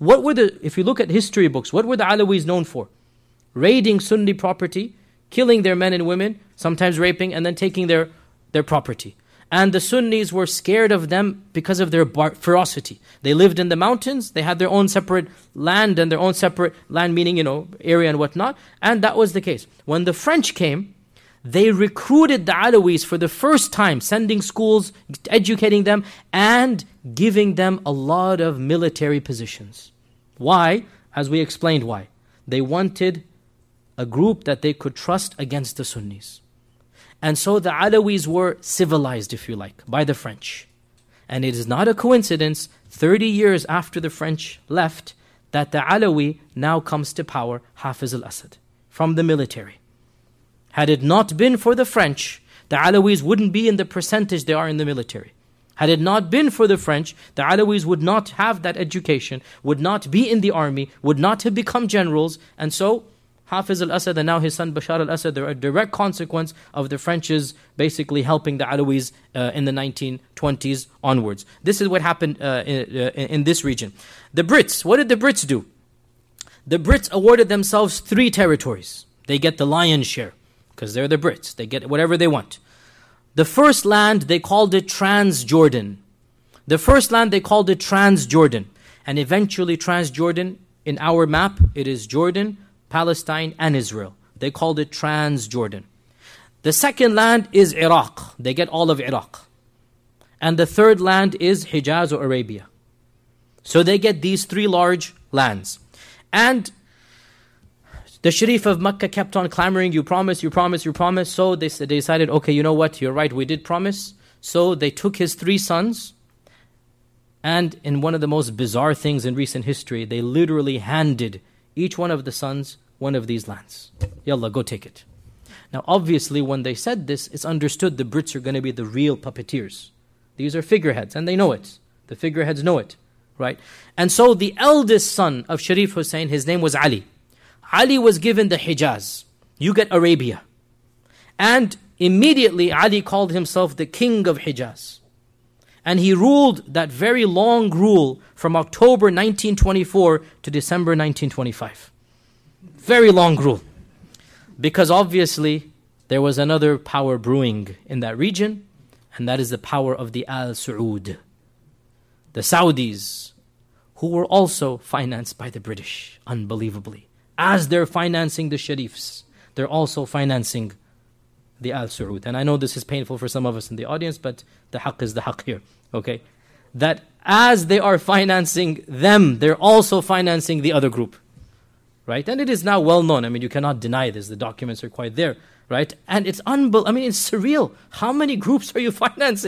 [SPEAKER 1] If you look at history books, what were the Alawis known for? Raiding Sunni property, killing their men and women, sometimes raping, and then taking their property. And the Sunnis were scared of them because of their ferocity. They lived in the mountains, they had their own separate land and their own separate land, meaning, area and whatnot. And that was the case. When the French came, they recruited the Alawis for the first time, sending schools, educating them, and giving them a lot of military positions. Why? As we explained why. They wanted a group that they could trust against the Sunnis. And so the Alawis were civilized, if you like, by the French. And it is not a coincidence, 30 years after the French left, that the Alawi now comes to power, Hafiz al-Assad, from the military. Had it not been for the French, the Alawis wouldn't be in the percentage they are in the military. Had it not been for the French, the Alawis would not have that education, would not be in the army, would not have become generals, and so Hafiz al-Assad and now his son Bashar al-Assad, they're a direct consequence of the French's basically helping the Alawis in the 1920s onwards. This is what happened in this region. The Brits, what did the Brits do? The Brits awarded themselves 3 territories. They get the lion's share because they're the Brits. They get whatever they want. The first land, they called it Transjordan. And eventually Transjordan, in our map, it is Jordan, Palestine and Israel. They called it Transjordan. The second land is Iraq. They get all of Iraq. And the third land is Hijaz or Arabia. So they get these 3 large lands. And the Sharif of Mecca kept on clamoring, you promise. So they decided, okay, you know what, you're right, we did promise. So they took his 3 sons, and in one of the most bizarre things in recent history, they literally handed each one of the sons one of these lands. Yalla, go take it. Now obviously when they said this, it's understood the Brits are going to be the real puppeteers. These are figureheads and they know it. The figureheads know it, right? And so the eldest son of Sharif Hussein, his name was Ali. Ali was given the Hijaz. You get Arabia. And immediately Ali called himself the king of Hijaz. And he ruled that very long rule from October 1924 to December 1925. Very long rule. Because obviously there was another power brewing in that region, and that is the power of the Al Saud. The Saudis, who were also financed by the British, unbelievably. As they're financing the Sharifs, they're also financing the Al Saud. And I know this is painful for some of us in the audience, but the haqq is the haqq here. Okay? That as they are financing them, they're also financing the other group. Right? And it is now well known. I mean, you cannot deny this. The documents are quite there. Right? And it's it's surreal. How many groups are you financing?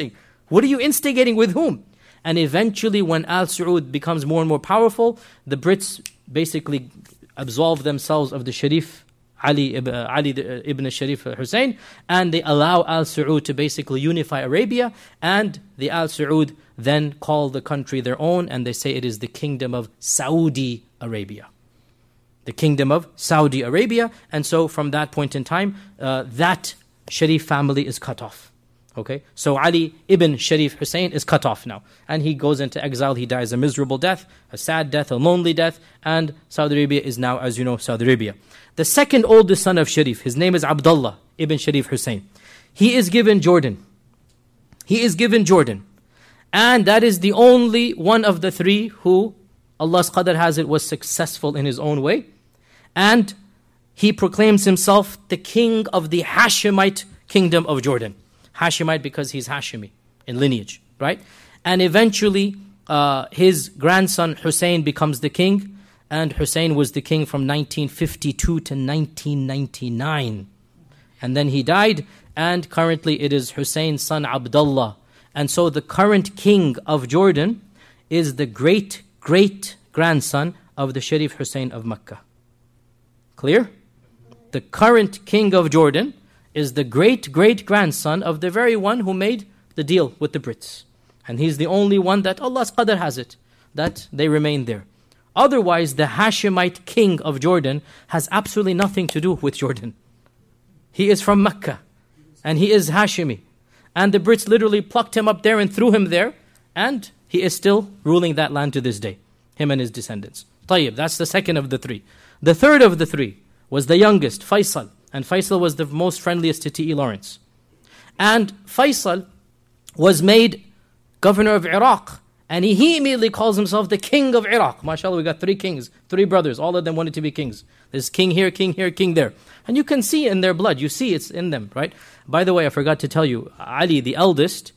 [SPEAKER 1] What are you instigating with whom? And eventually when Al Saud becomes more and more powerful, the Brits basically absolve themselves of the Sharif, Ali ibn Sharif Hussein, and they allow Al Saud to basically unify Arabia, and the Al Saud then call the country their own, and they say it is the Kingdom of Saudi Arabia. The Kingdom of Saudi Arabia, and so from that point in time, that Sharif family is cut off. Okay, so Ali ibn Sharif Hussein is cut off now, and he goes into exile. He dies a miserable death, a sad death, a lonely death, and Saudi Arabia is now, as you know, Saudi Arabia. The second oldest son of Sharif, his name is Abdullah ibn Sharif Hussein. He is given Jordan. He is given Jordan. And that is the only one of the three who, Allah's qadr has it, was successful in his own way. And he proclaims himself the king of the Hashemite kingdom of Jordan. Hashemite because he's Hashemi in lineage, right? And eventually his grandson Hussein becomes the king, and Hussein was the king from 1952 to 1999. And then he died, and currently it is Hussein's son Abdullah. And so the current king of Jordan is the great-great-grandson of the Sharif Hussein of Mecca. Clear? The current king of Jordan is the great-great-grandson of the very one who made the deal with the Brits. And he's the only one that Allah's qadr has it, that they remain there. Otherwise, the Hashemite king of Jordan has absolutely nothing to do with Jordan. He is from Mecca, and he is Hashemi. And the Brits literally plucked him up there and threw him there, and he is still ruling that land to this day, him and his descendants. Tayyib, that's the second of the three. The third of the three was the youngest, Faisal. And Faisal was the most friendliest to T.E. Lawrence. And Faisal was made governor of Iraq. And he immediately calls himself the king of Iraq. MashaAllah, we got three kings, three brothers. All of them wanted to be kings. There's king here, king here, king there. And you can see in their blood. You see it's in them, right? By the way, I forgot to tell you, Ali, the eldest,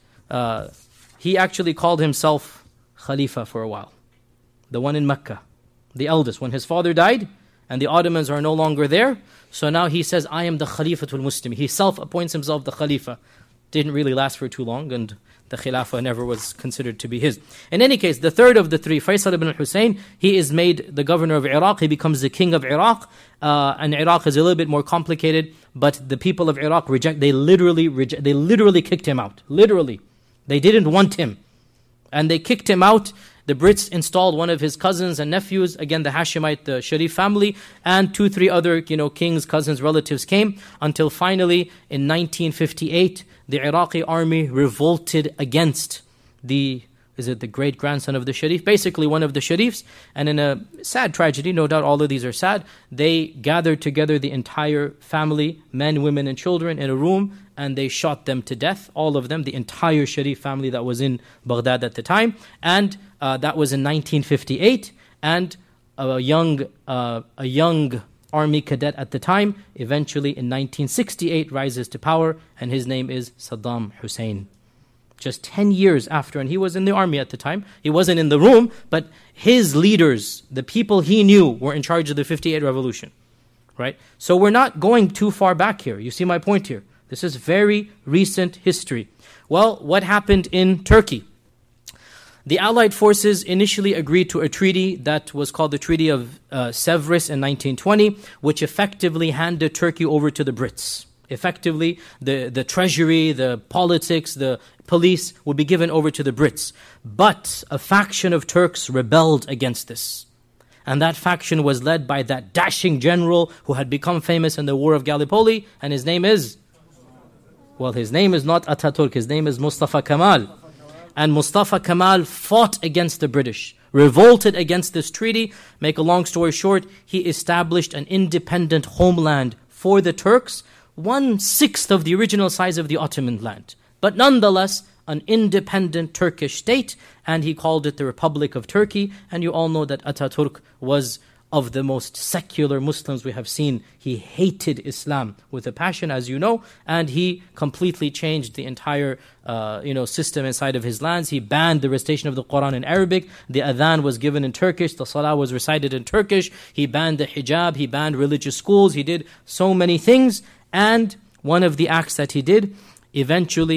[SPEAKER 1] he actually called himself Khalifa for a while. The one in Mecca. The eldest. When his father died, and the Ottomans are no longer there, so now he says, I am the Khalifatul Muslim. He self-appoints himself the Khalifa. Didn't really last for too long, and the Khilafah never was considered to be his. In any case, the third of the three, Faisal ibn Hussein, he is made the governor of Iraq. He becomes the king of Iraq. And Iraq is a little bit more complicated, but the people of Iraq they literally kicked him out. Literally. They didn't want him. And they kicked him out. The Brits installed one of his cousins and nephews, again the Hashemite, the Sharif family, and 2-3 other kings, cousins, relatives came, until finally in 1958, the Iraqi army revolted against the great-grandson of the Sharif, basically one of the Sharifs, and in a sad tragedy, no doubt all of these are sad, they gathered together the entire family, men, women, and children in a room, and they shot them to death, all of them, the entire Sharif family that was in Baghdad at the time, and that was in 1958, and a young army cadet at the time, eventually in 1968 rises to power, and his name is Saddam Hussein. Just 10 years after, and he was in the army at the time. He wasn't in the room, but his leaders, the people he knew, were in charge of the 58 revolution. Right? So we're not going too far back here. You see my point here. This is very recent history. Well, what happened in Turkey? The Allied forces initially agreed to a treaty that was called the Treaty of Sevres in 1920, which effectively handed Turkey over to the Brits. Effectively, the treasury, the politics, the police would be given over to the Brits. But a faction of Turks rebelled against this. And that faction was led by that dashing general who had become famous in the War of Gallipoli, and his name is? Well, his name is not Ataturk, his name is Mustafa Kemal. And Mustafa Kemal fought against the British, revolted against this treaty. Make a long story short, he established an independent homeland for the Turks, 1/6 of the original size of the Ottoman land. But nonetheless, an independent Turkish state, and he called it the Republic of Turkey. And you all know that Ataturk was of the most secular Muslims we have seen. He hated Islam with a passion, as you know, and he completely changed the entire system inside of his lands. He banned the recitation of the Quran in Arabic. The adhan was given in Turkish. The salah was recited in Turkish. He banned the hijab. He banned religious schools. He did so many things. And one of the acts that he did, eventually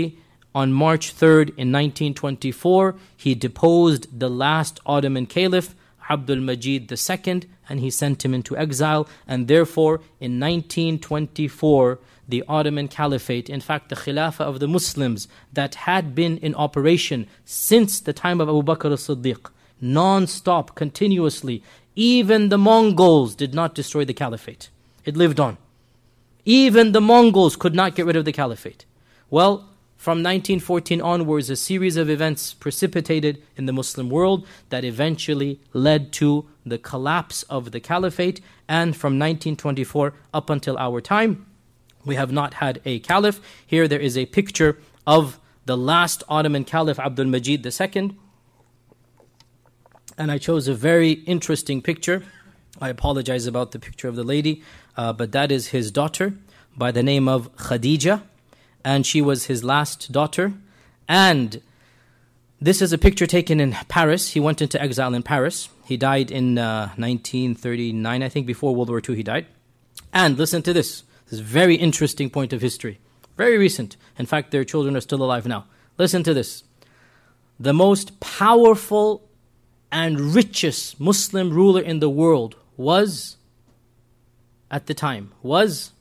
[SPEAKER 1] on March 3rd in 1924, he deposed the last Ottoman Caliph, Abdul Majid II, and he sent him into exile. And therefore, in 1924, the Ottoman Caliphate, in fact the Khilafah of the Muslims that had been in operation since the time of Abu Bakr as-Siddiq, non-stop, continuously, even the Mongols did not destroy the Caliphate. It lived on. Even the Mongols could not get rid of the Caliphate. Well, from 1914 onwards, a series of events precipitated in the Muslim world that eventually led to the collapse of the Caliphate. And from 1924 up until our time, we have not had a caliph. Here there is a picture of the last Ottoman Caliph, Abdul Majid II. And I chose a very interesting picture. I apologize about the picture of the lady, but that is his daughter by the name of Khadija. And she was his last daughter. And this is a picture taken in Paris. He went into exile in Paris. He died in 1939, I think, before World War II he died. And listen to this. This is a very interesting point of history. Very recent. In fact, their children are still alive now. Listen to this. The most powerful and richest Muslim ruler in the world was, at the time, was,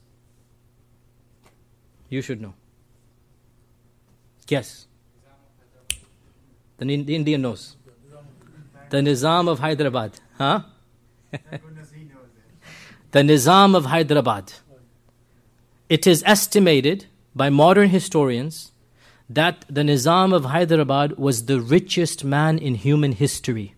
[SPEAKER 1] you should know. Guess. The Indian knows. The Nizam of Hyderabad. Huh? The Nizam of Hyderabad. It is estimated by modern historians that the Nizam of Hyderabad was the richest man in human history.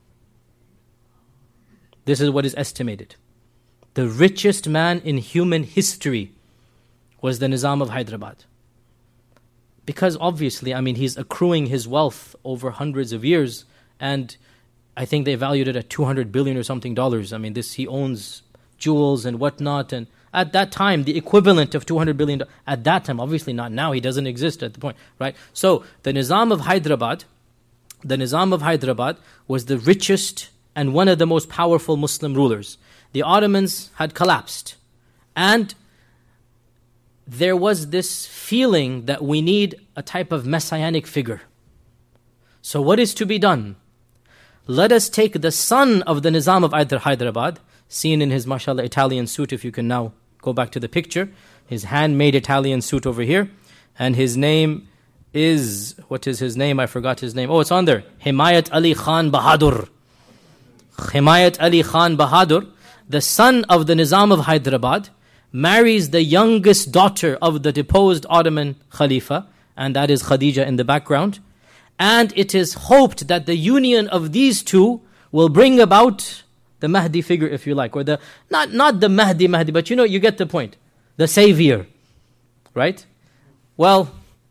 [SPEAKER 1] This is what is estimated. The richest man in human history was the Nizam of Hyderabad. Because obviously, he's accruing his wealth over hundreds of years, and I think they valued it at $200 billion or something dollars. He owns jewels and whatnot, and at that time, the equivalent of $200 billion, at that time, obviously not now, he doesn't exist at the point, right? So, the Nizam of Hyderabad was the richest and one of the most powerful Muslim rulers. The Ottomans had collapsed, and there was this feeling that we need a type of messianic figure. So what is to be done? Let us take the son of the Nizam of Hyderabad, seen in his, mashallah, Italian suit, if you can now go back to the picture, his handmade Italian suit over here, and his name is, what is his name? I forgot his name. Oh, it's on there. Himayat Ali Khan Bahadur. Himayat Ali Khan Bahadur, the son of the Nizam of Hyderabad, marries the youngest daughter of the deposed Ottoman Khalifa, and that is Khadija in the background. And it is hoped that the union of these two will bring about the Mahdi figure, if you like, or the not the Mahdi, but you get the point. The savior, right? Well,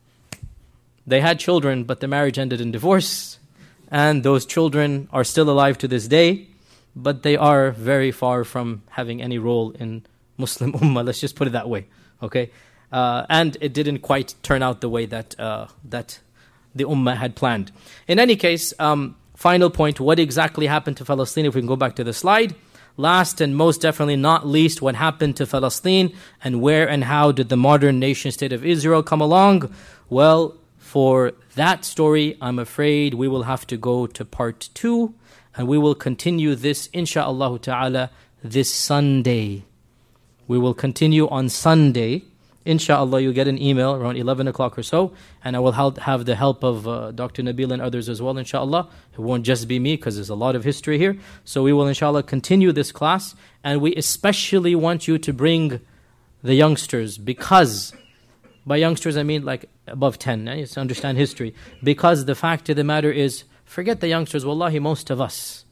[SPEAKER 1] they had children, but the marriage ended in divorce, and those children are still alive to this day, but they are very far from having any role in Muslim Ummah. Let's just put it that way, okay? And it didn't quite turn out the way that that the Ummah had planned. In any case, final point, what exactly happened to Palestine? If we can go back to the slide. Last and most definitely not least, what happened to Palestine, and where and how did the modern nation state of Israel come along? Well, for that story, I'm afraid we will have to go to part 2, and we will continue this, insha'Allah ta'ala, this Sunday. We will continue on Sunday. Insha'Allah, you'll get an email around 11 o'clock or so, and I will have the help of Dr. Nabil and others as well, insha'Allah. It won't just be me, because there's a lot of history here. So we will, insha'Allah, continue this class, and we especially want you to bring the youngsters, because, by youngsters I mean like above 10, to understand history. Because the fact of the matter is, forget the youngsters, wallahi, most of us,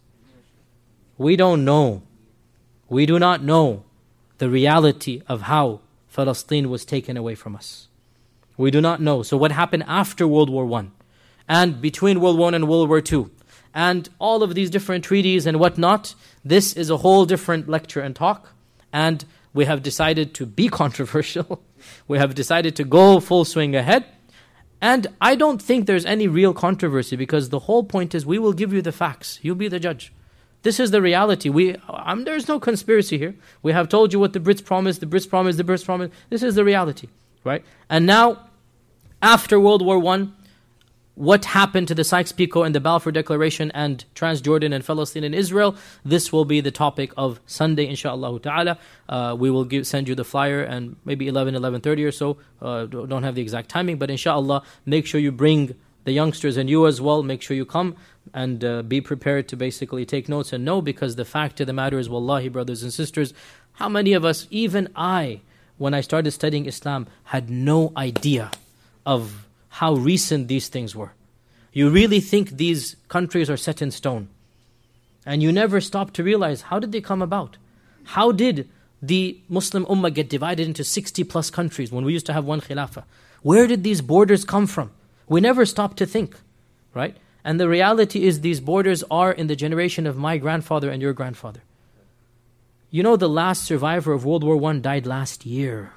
[SPEAKER 1] we don't know. We do not know the reality of how Palestine was taken away from us. We do not know. So what happened after World War I, and between World War I and World War II, and all of these different treaties and whatnot, this is a whole different lecture and talk, and we have decided to be controversial. We have decided to go full swing ahead, and I don't think there's any real controversy, because the whole point is we will give you the facts. You'll be the judge. This is the reality. There's no conspiracy here. We have told you what the Brits promised, the Brits promised, the Brits promised. This is the reality, right? And now, After World War I, what happened to the Sykes-Picot and the Balfour Declaration and Transjordan and Palestine and Israel? This will be the topic of Sunday, inshaAllah ta'ala. We will send you the flyer, and maybe 11:30 or so. Don't have the exact timing, but inshaAllah, make sure you bring the youngsters and you as well. Make sure you come and be prepared to basically take notes and know, because the fact of the matter is, wallahi, brothers and sisters, how many of us, even I, when I started studying Islam, had no idea of how recent these things were. You really think these countries are set in stone. And you never stop to realize, how did they come about? How did the Muslim Ummah get divided into 60 plus countries when we used to have one Khilafah? Where did these borders come from? We never stop to think, right? And the reality is, these borders are in the generation of my grandfather and your grandfather. You know, the last survivor of World War I died last year.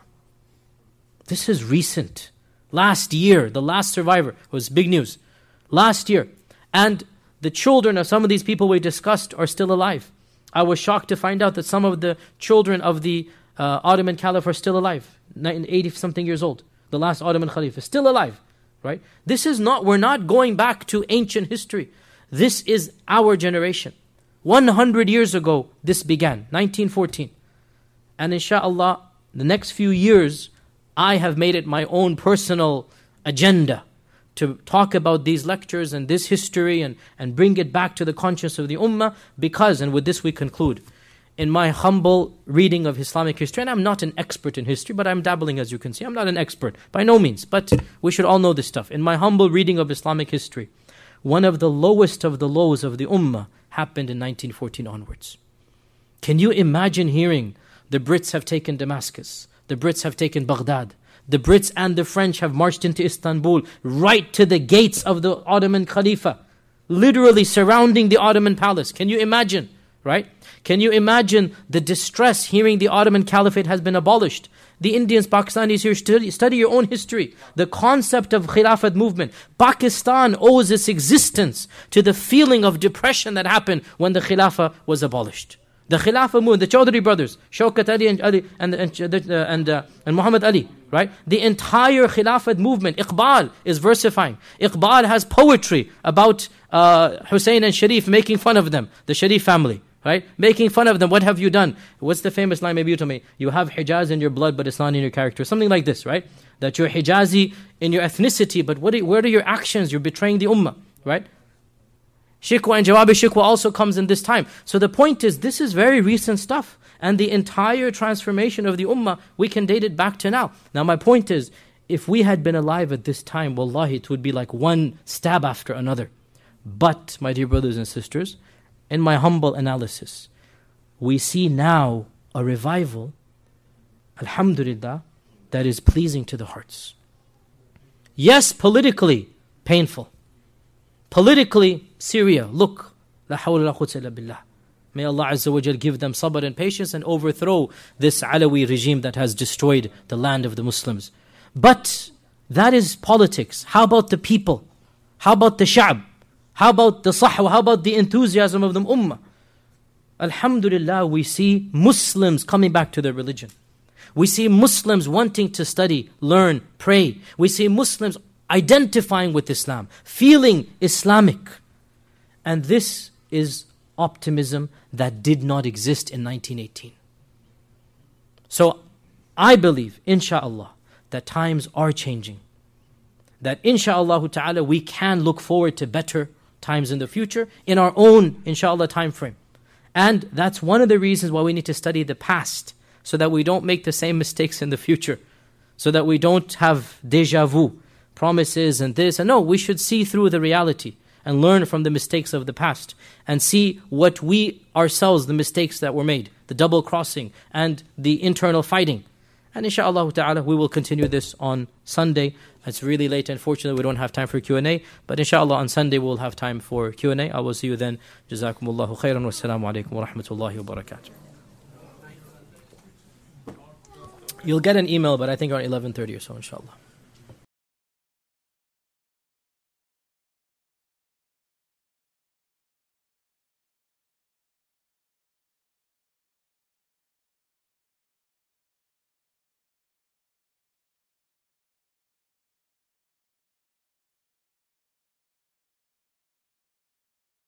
[SPEAKER 1] This is recent. Last year, the last survivor was big news. Last year. And the children of some of these people we discussed are still alive. I was shocked to find out that some of the children of the Ottoman Caliph are still alive. 80-something years old. The last Ottoman Caliph is still alive. Right? This is not, we're not going back to ancient history. This is our generation. 100 years ago, this began, 1914. And inshaAllah, the next few years, I have made it my own personal agenda to talk about these lectures and this history and bring it back to the conscience of the Ummah, because, and with this we conclude, in my humble reading of Islamic history, and I'm not an expert in history, but I'm dabbling, as you can see. I'm not an expert, by no means, but we should all know this stuff. In my humble reading of Islamic history, one of the lowest of the lows of the Ummah happened in 1914 onwards. Can you imagine hearing the Brits have taken Damascus, the Brits have taken Baghdad, the Brits and the French have marched into Istanbul, right to the gates of the Ottoman Khalifa, literally surrounding the Ottoman palace? Can you imagine, right? Can you imagine the distress hearing the Ottoman Caliphate has been abolished? The Indians, Pakistanis here, study your own history. The concept of Khilafat movement. Pakistan owes its existence to the feeling of depression that happened when the Khilafah was abolished. The Khilafah movement, the Chaudhry brothers, Shaukat Ali and Muhammad Ali, right? The entire Khilafat movement, Iqbal is versifying. Iqbal has poetry about Hussein and Sharif, making fun of them, the Sharif family, right? Making fun of them. What have you done? What's the famous line? Maybe you tell me. You have Hijaz in your blood, but it's not in your character. Something like this, right? That you're Hijazi in your ethnicity, but where are your actions? You're betraying the Ummah, right? Shikwa and Jawabi Shikwa also comes in this time. So the point is, this is very recent stuff. And the entire transformation of the Ummah, we can date it back to now. Now my point is, if we had been alive at this time, wallahi, it would be like one stab after another. But, my dear brothers and sisters, in my humble analysis, we see now a revival, alhamdulillah, that is pleasing to the hearts. Yes, politically painful. Politically, Syria, look, la hawla la quwwata illa billah. May Allah Azza wa Jal give them sabr and patience and overthrow this Alawi regime that has destroyed the land of the Muslims. But that is politics. How about the people? How about the sha'b? How about the sahwa? How about the enthusiasm of the ummah? Alhamdulillah, we see Muslims coming back to their religion. We see Muslims wanting to study, learn, pray. We see Muslims identifying with Islam, feeling Islamic. And this is optimism that did not exist in 1918. So I believe, insha'Allah, that times are changing. That insha'Allah ta'ala we can look forward to better times in the future in our own, insha'Allah, time frame. And that's one of the reasons why we need to study the past, so that we don't make the same mistakes in the future, so that we don't have déjà vu, promises and this. And no, we should see through the reality and learn from the mistakes of the past and see what we ourselves, the mistakes that were made, the double crossing and the internal fighting. And inshaAllah ta'ala, we will continue this on Sunday. It's really late, unfortunately we don't have time for Q&A, but inshaAllah on Sunday we'll have time for Q&A. I will see you then. Jazakumullahu khairan wa assalamu alaikum wa rahmatullahi wa barakatuh. You'll get an email, but I think around 11:30 or so, inshaAllah.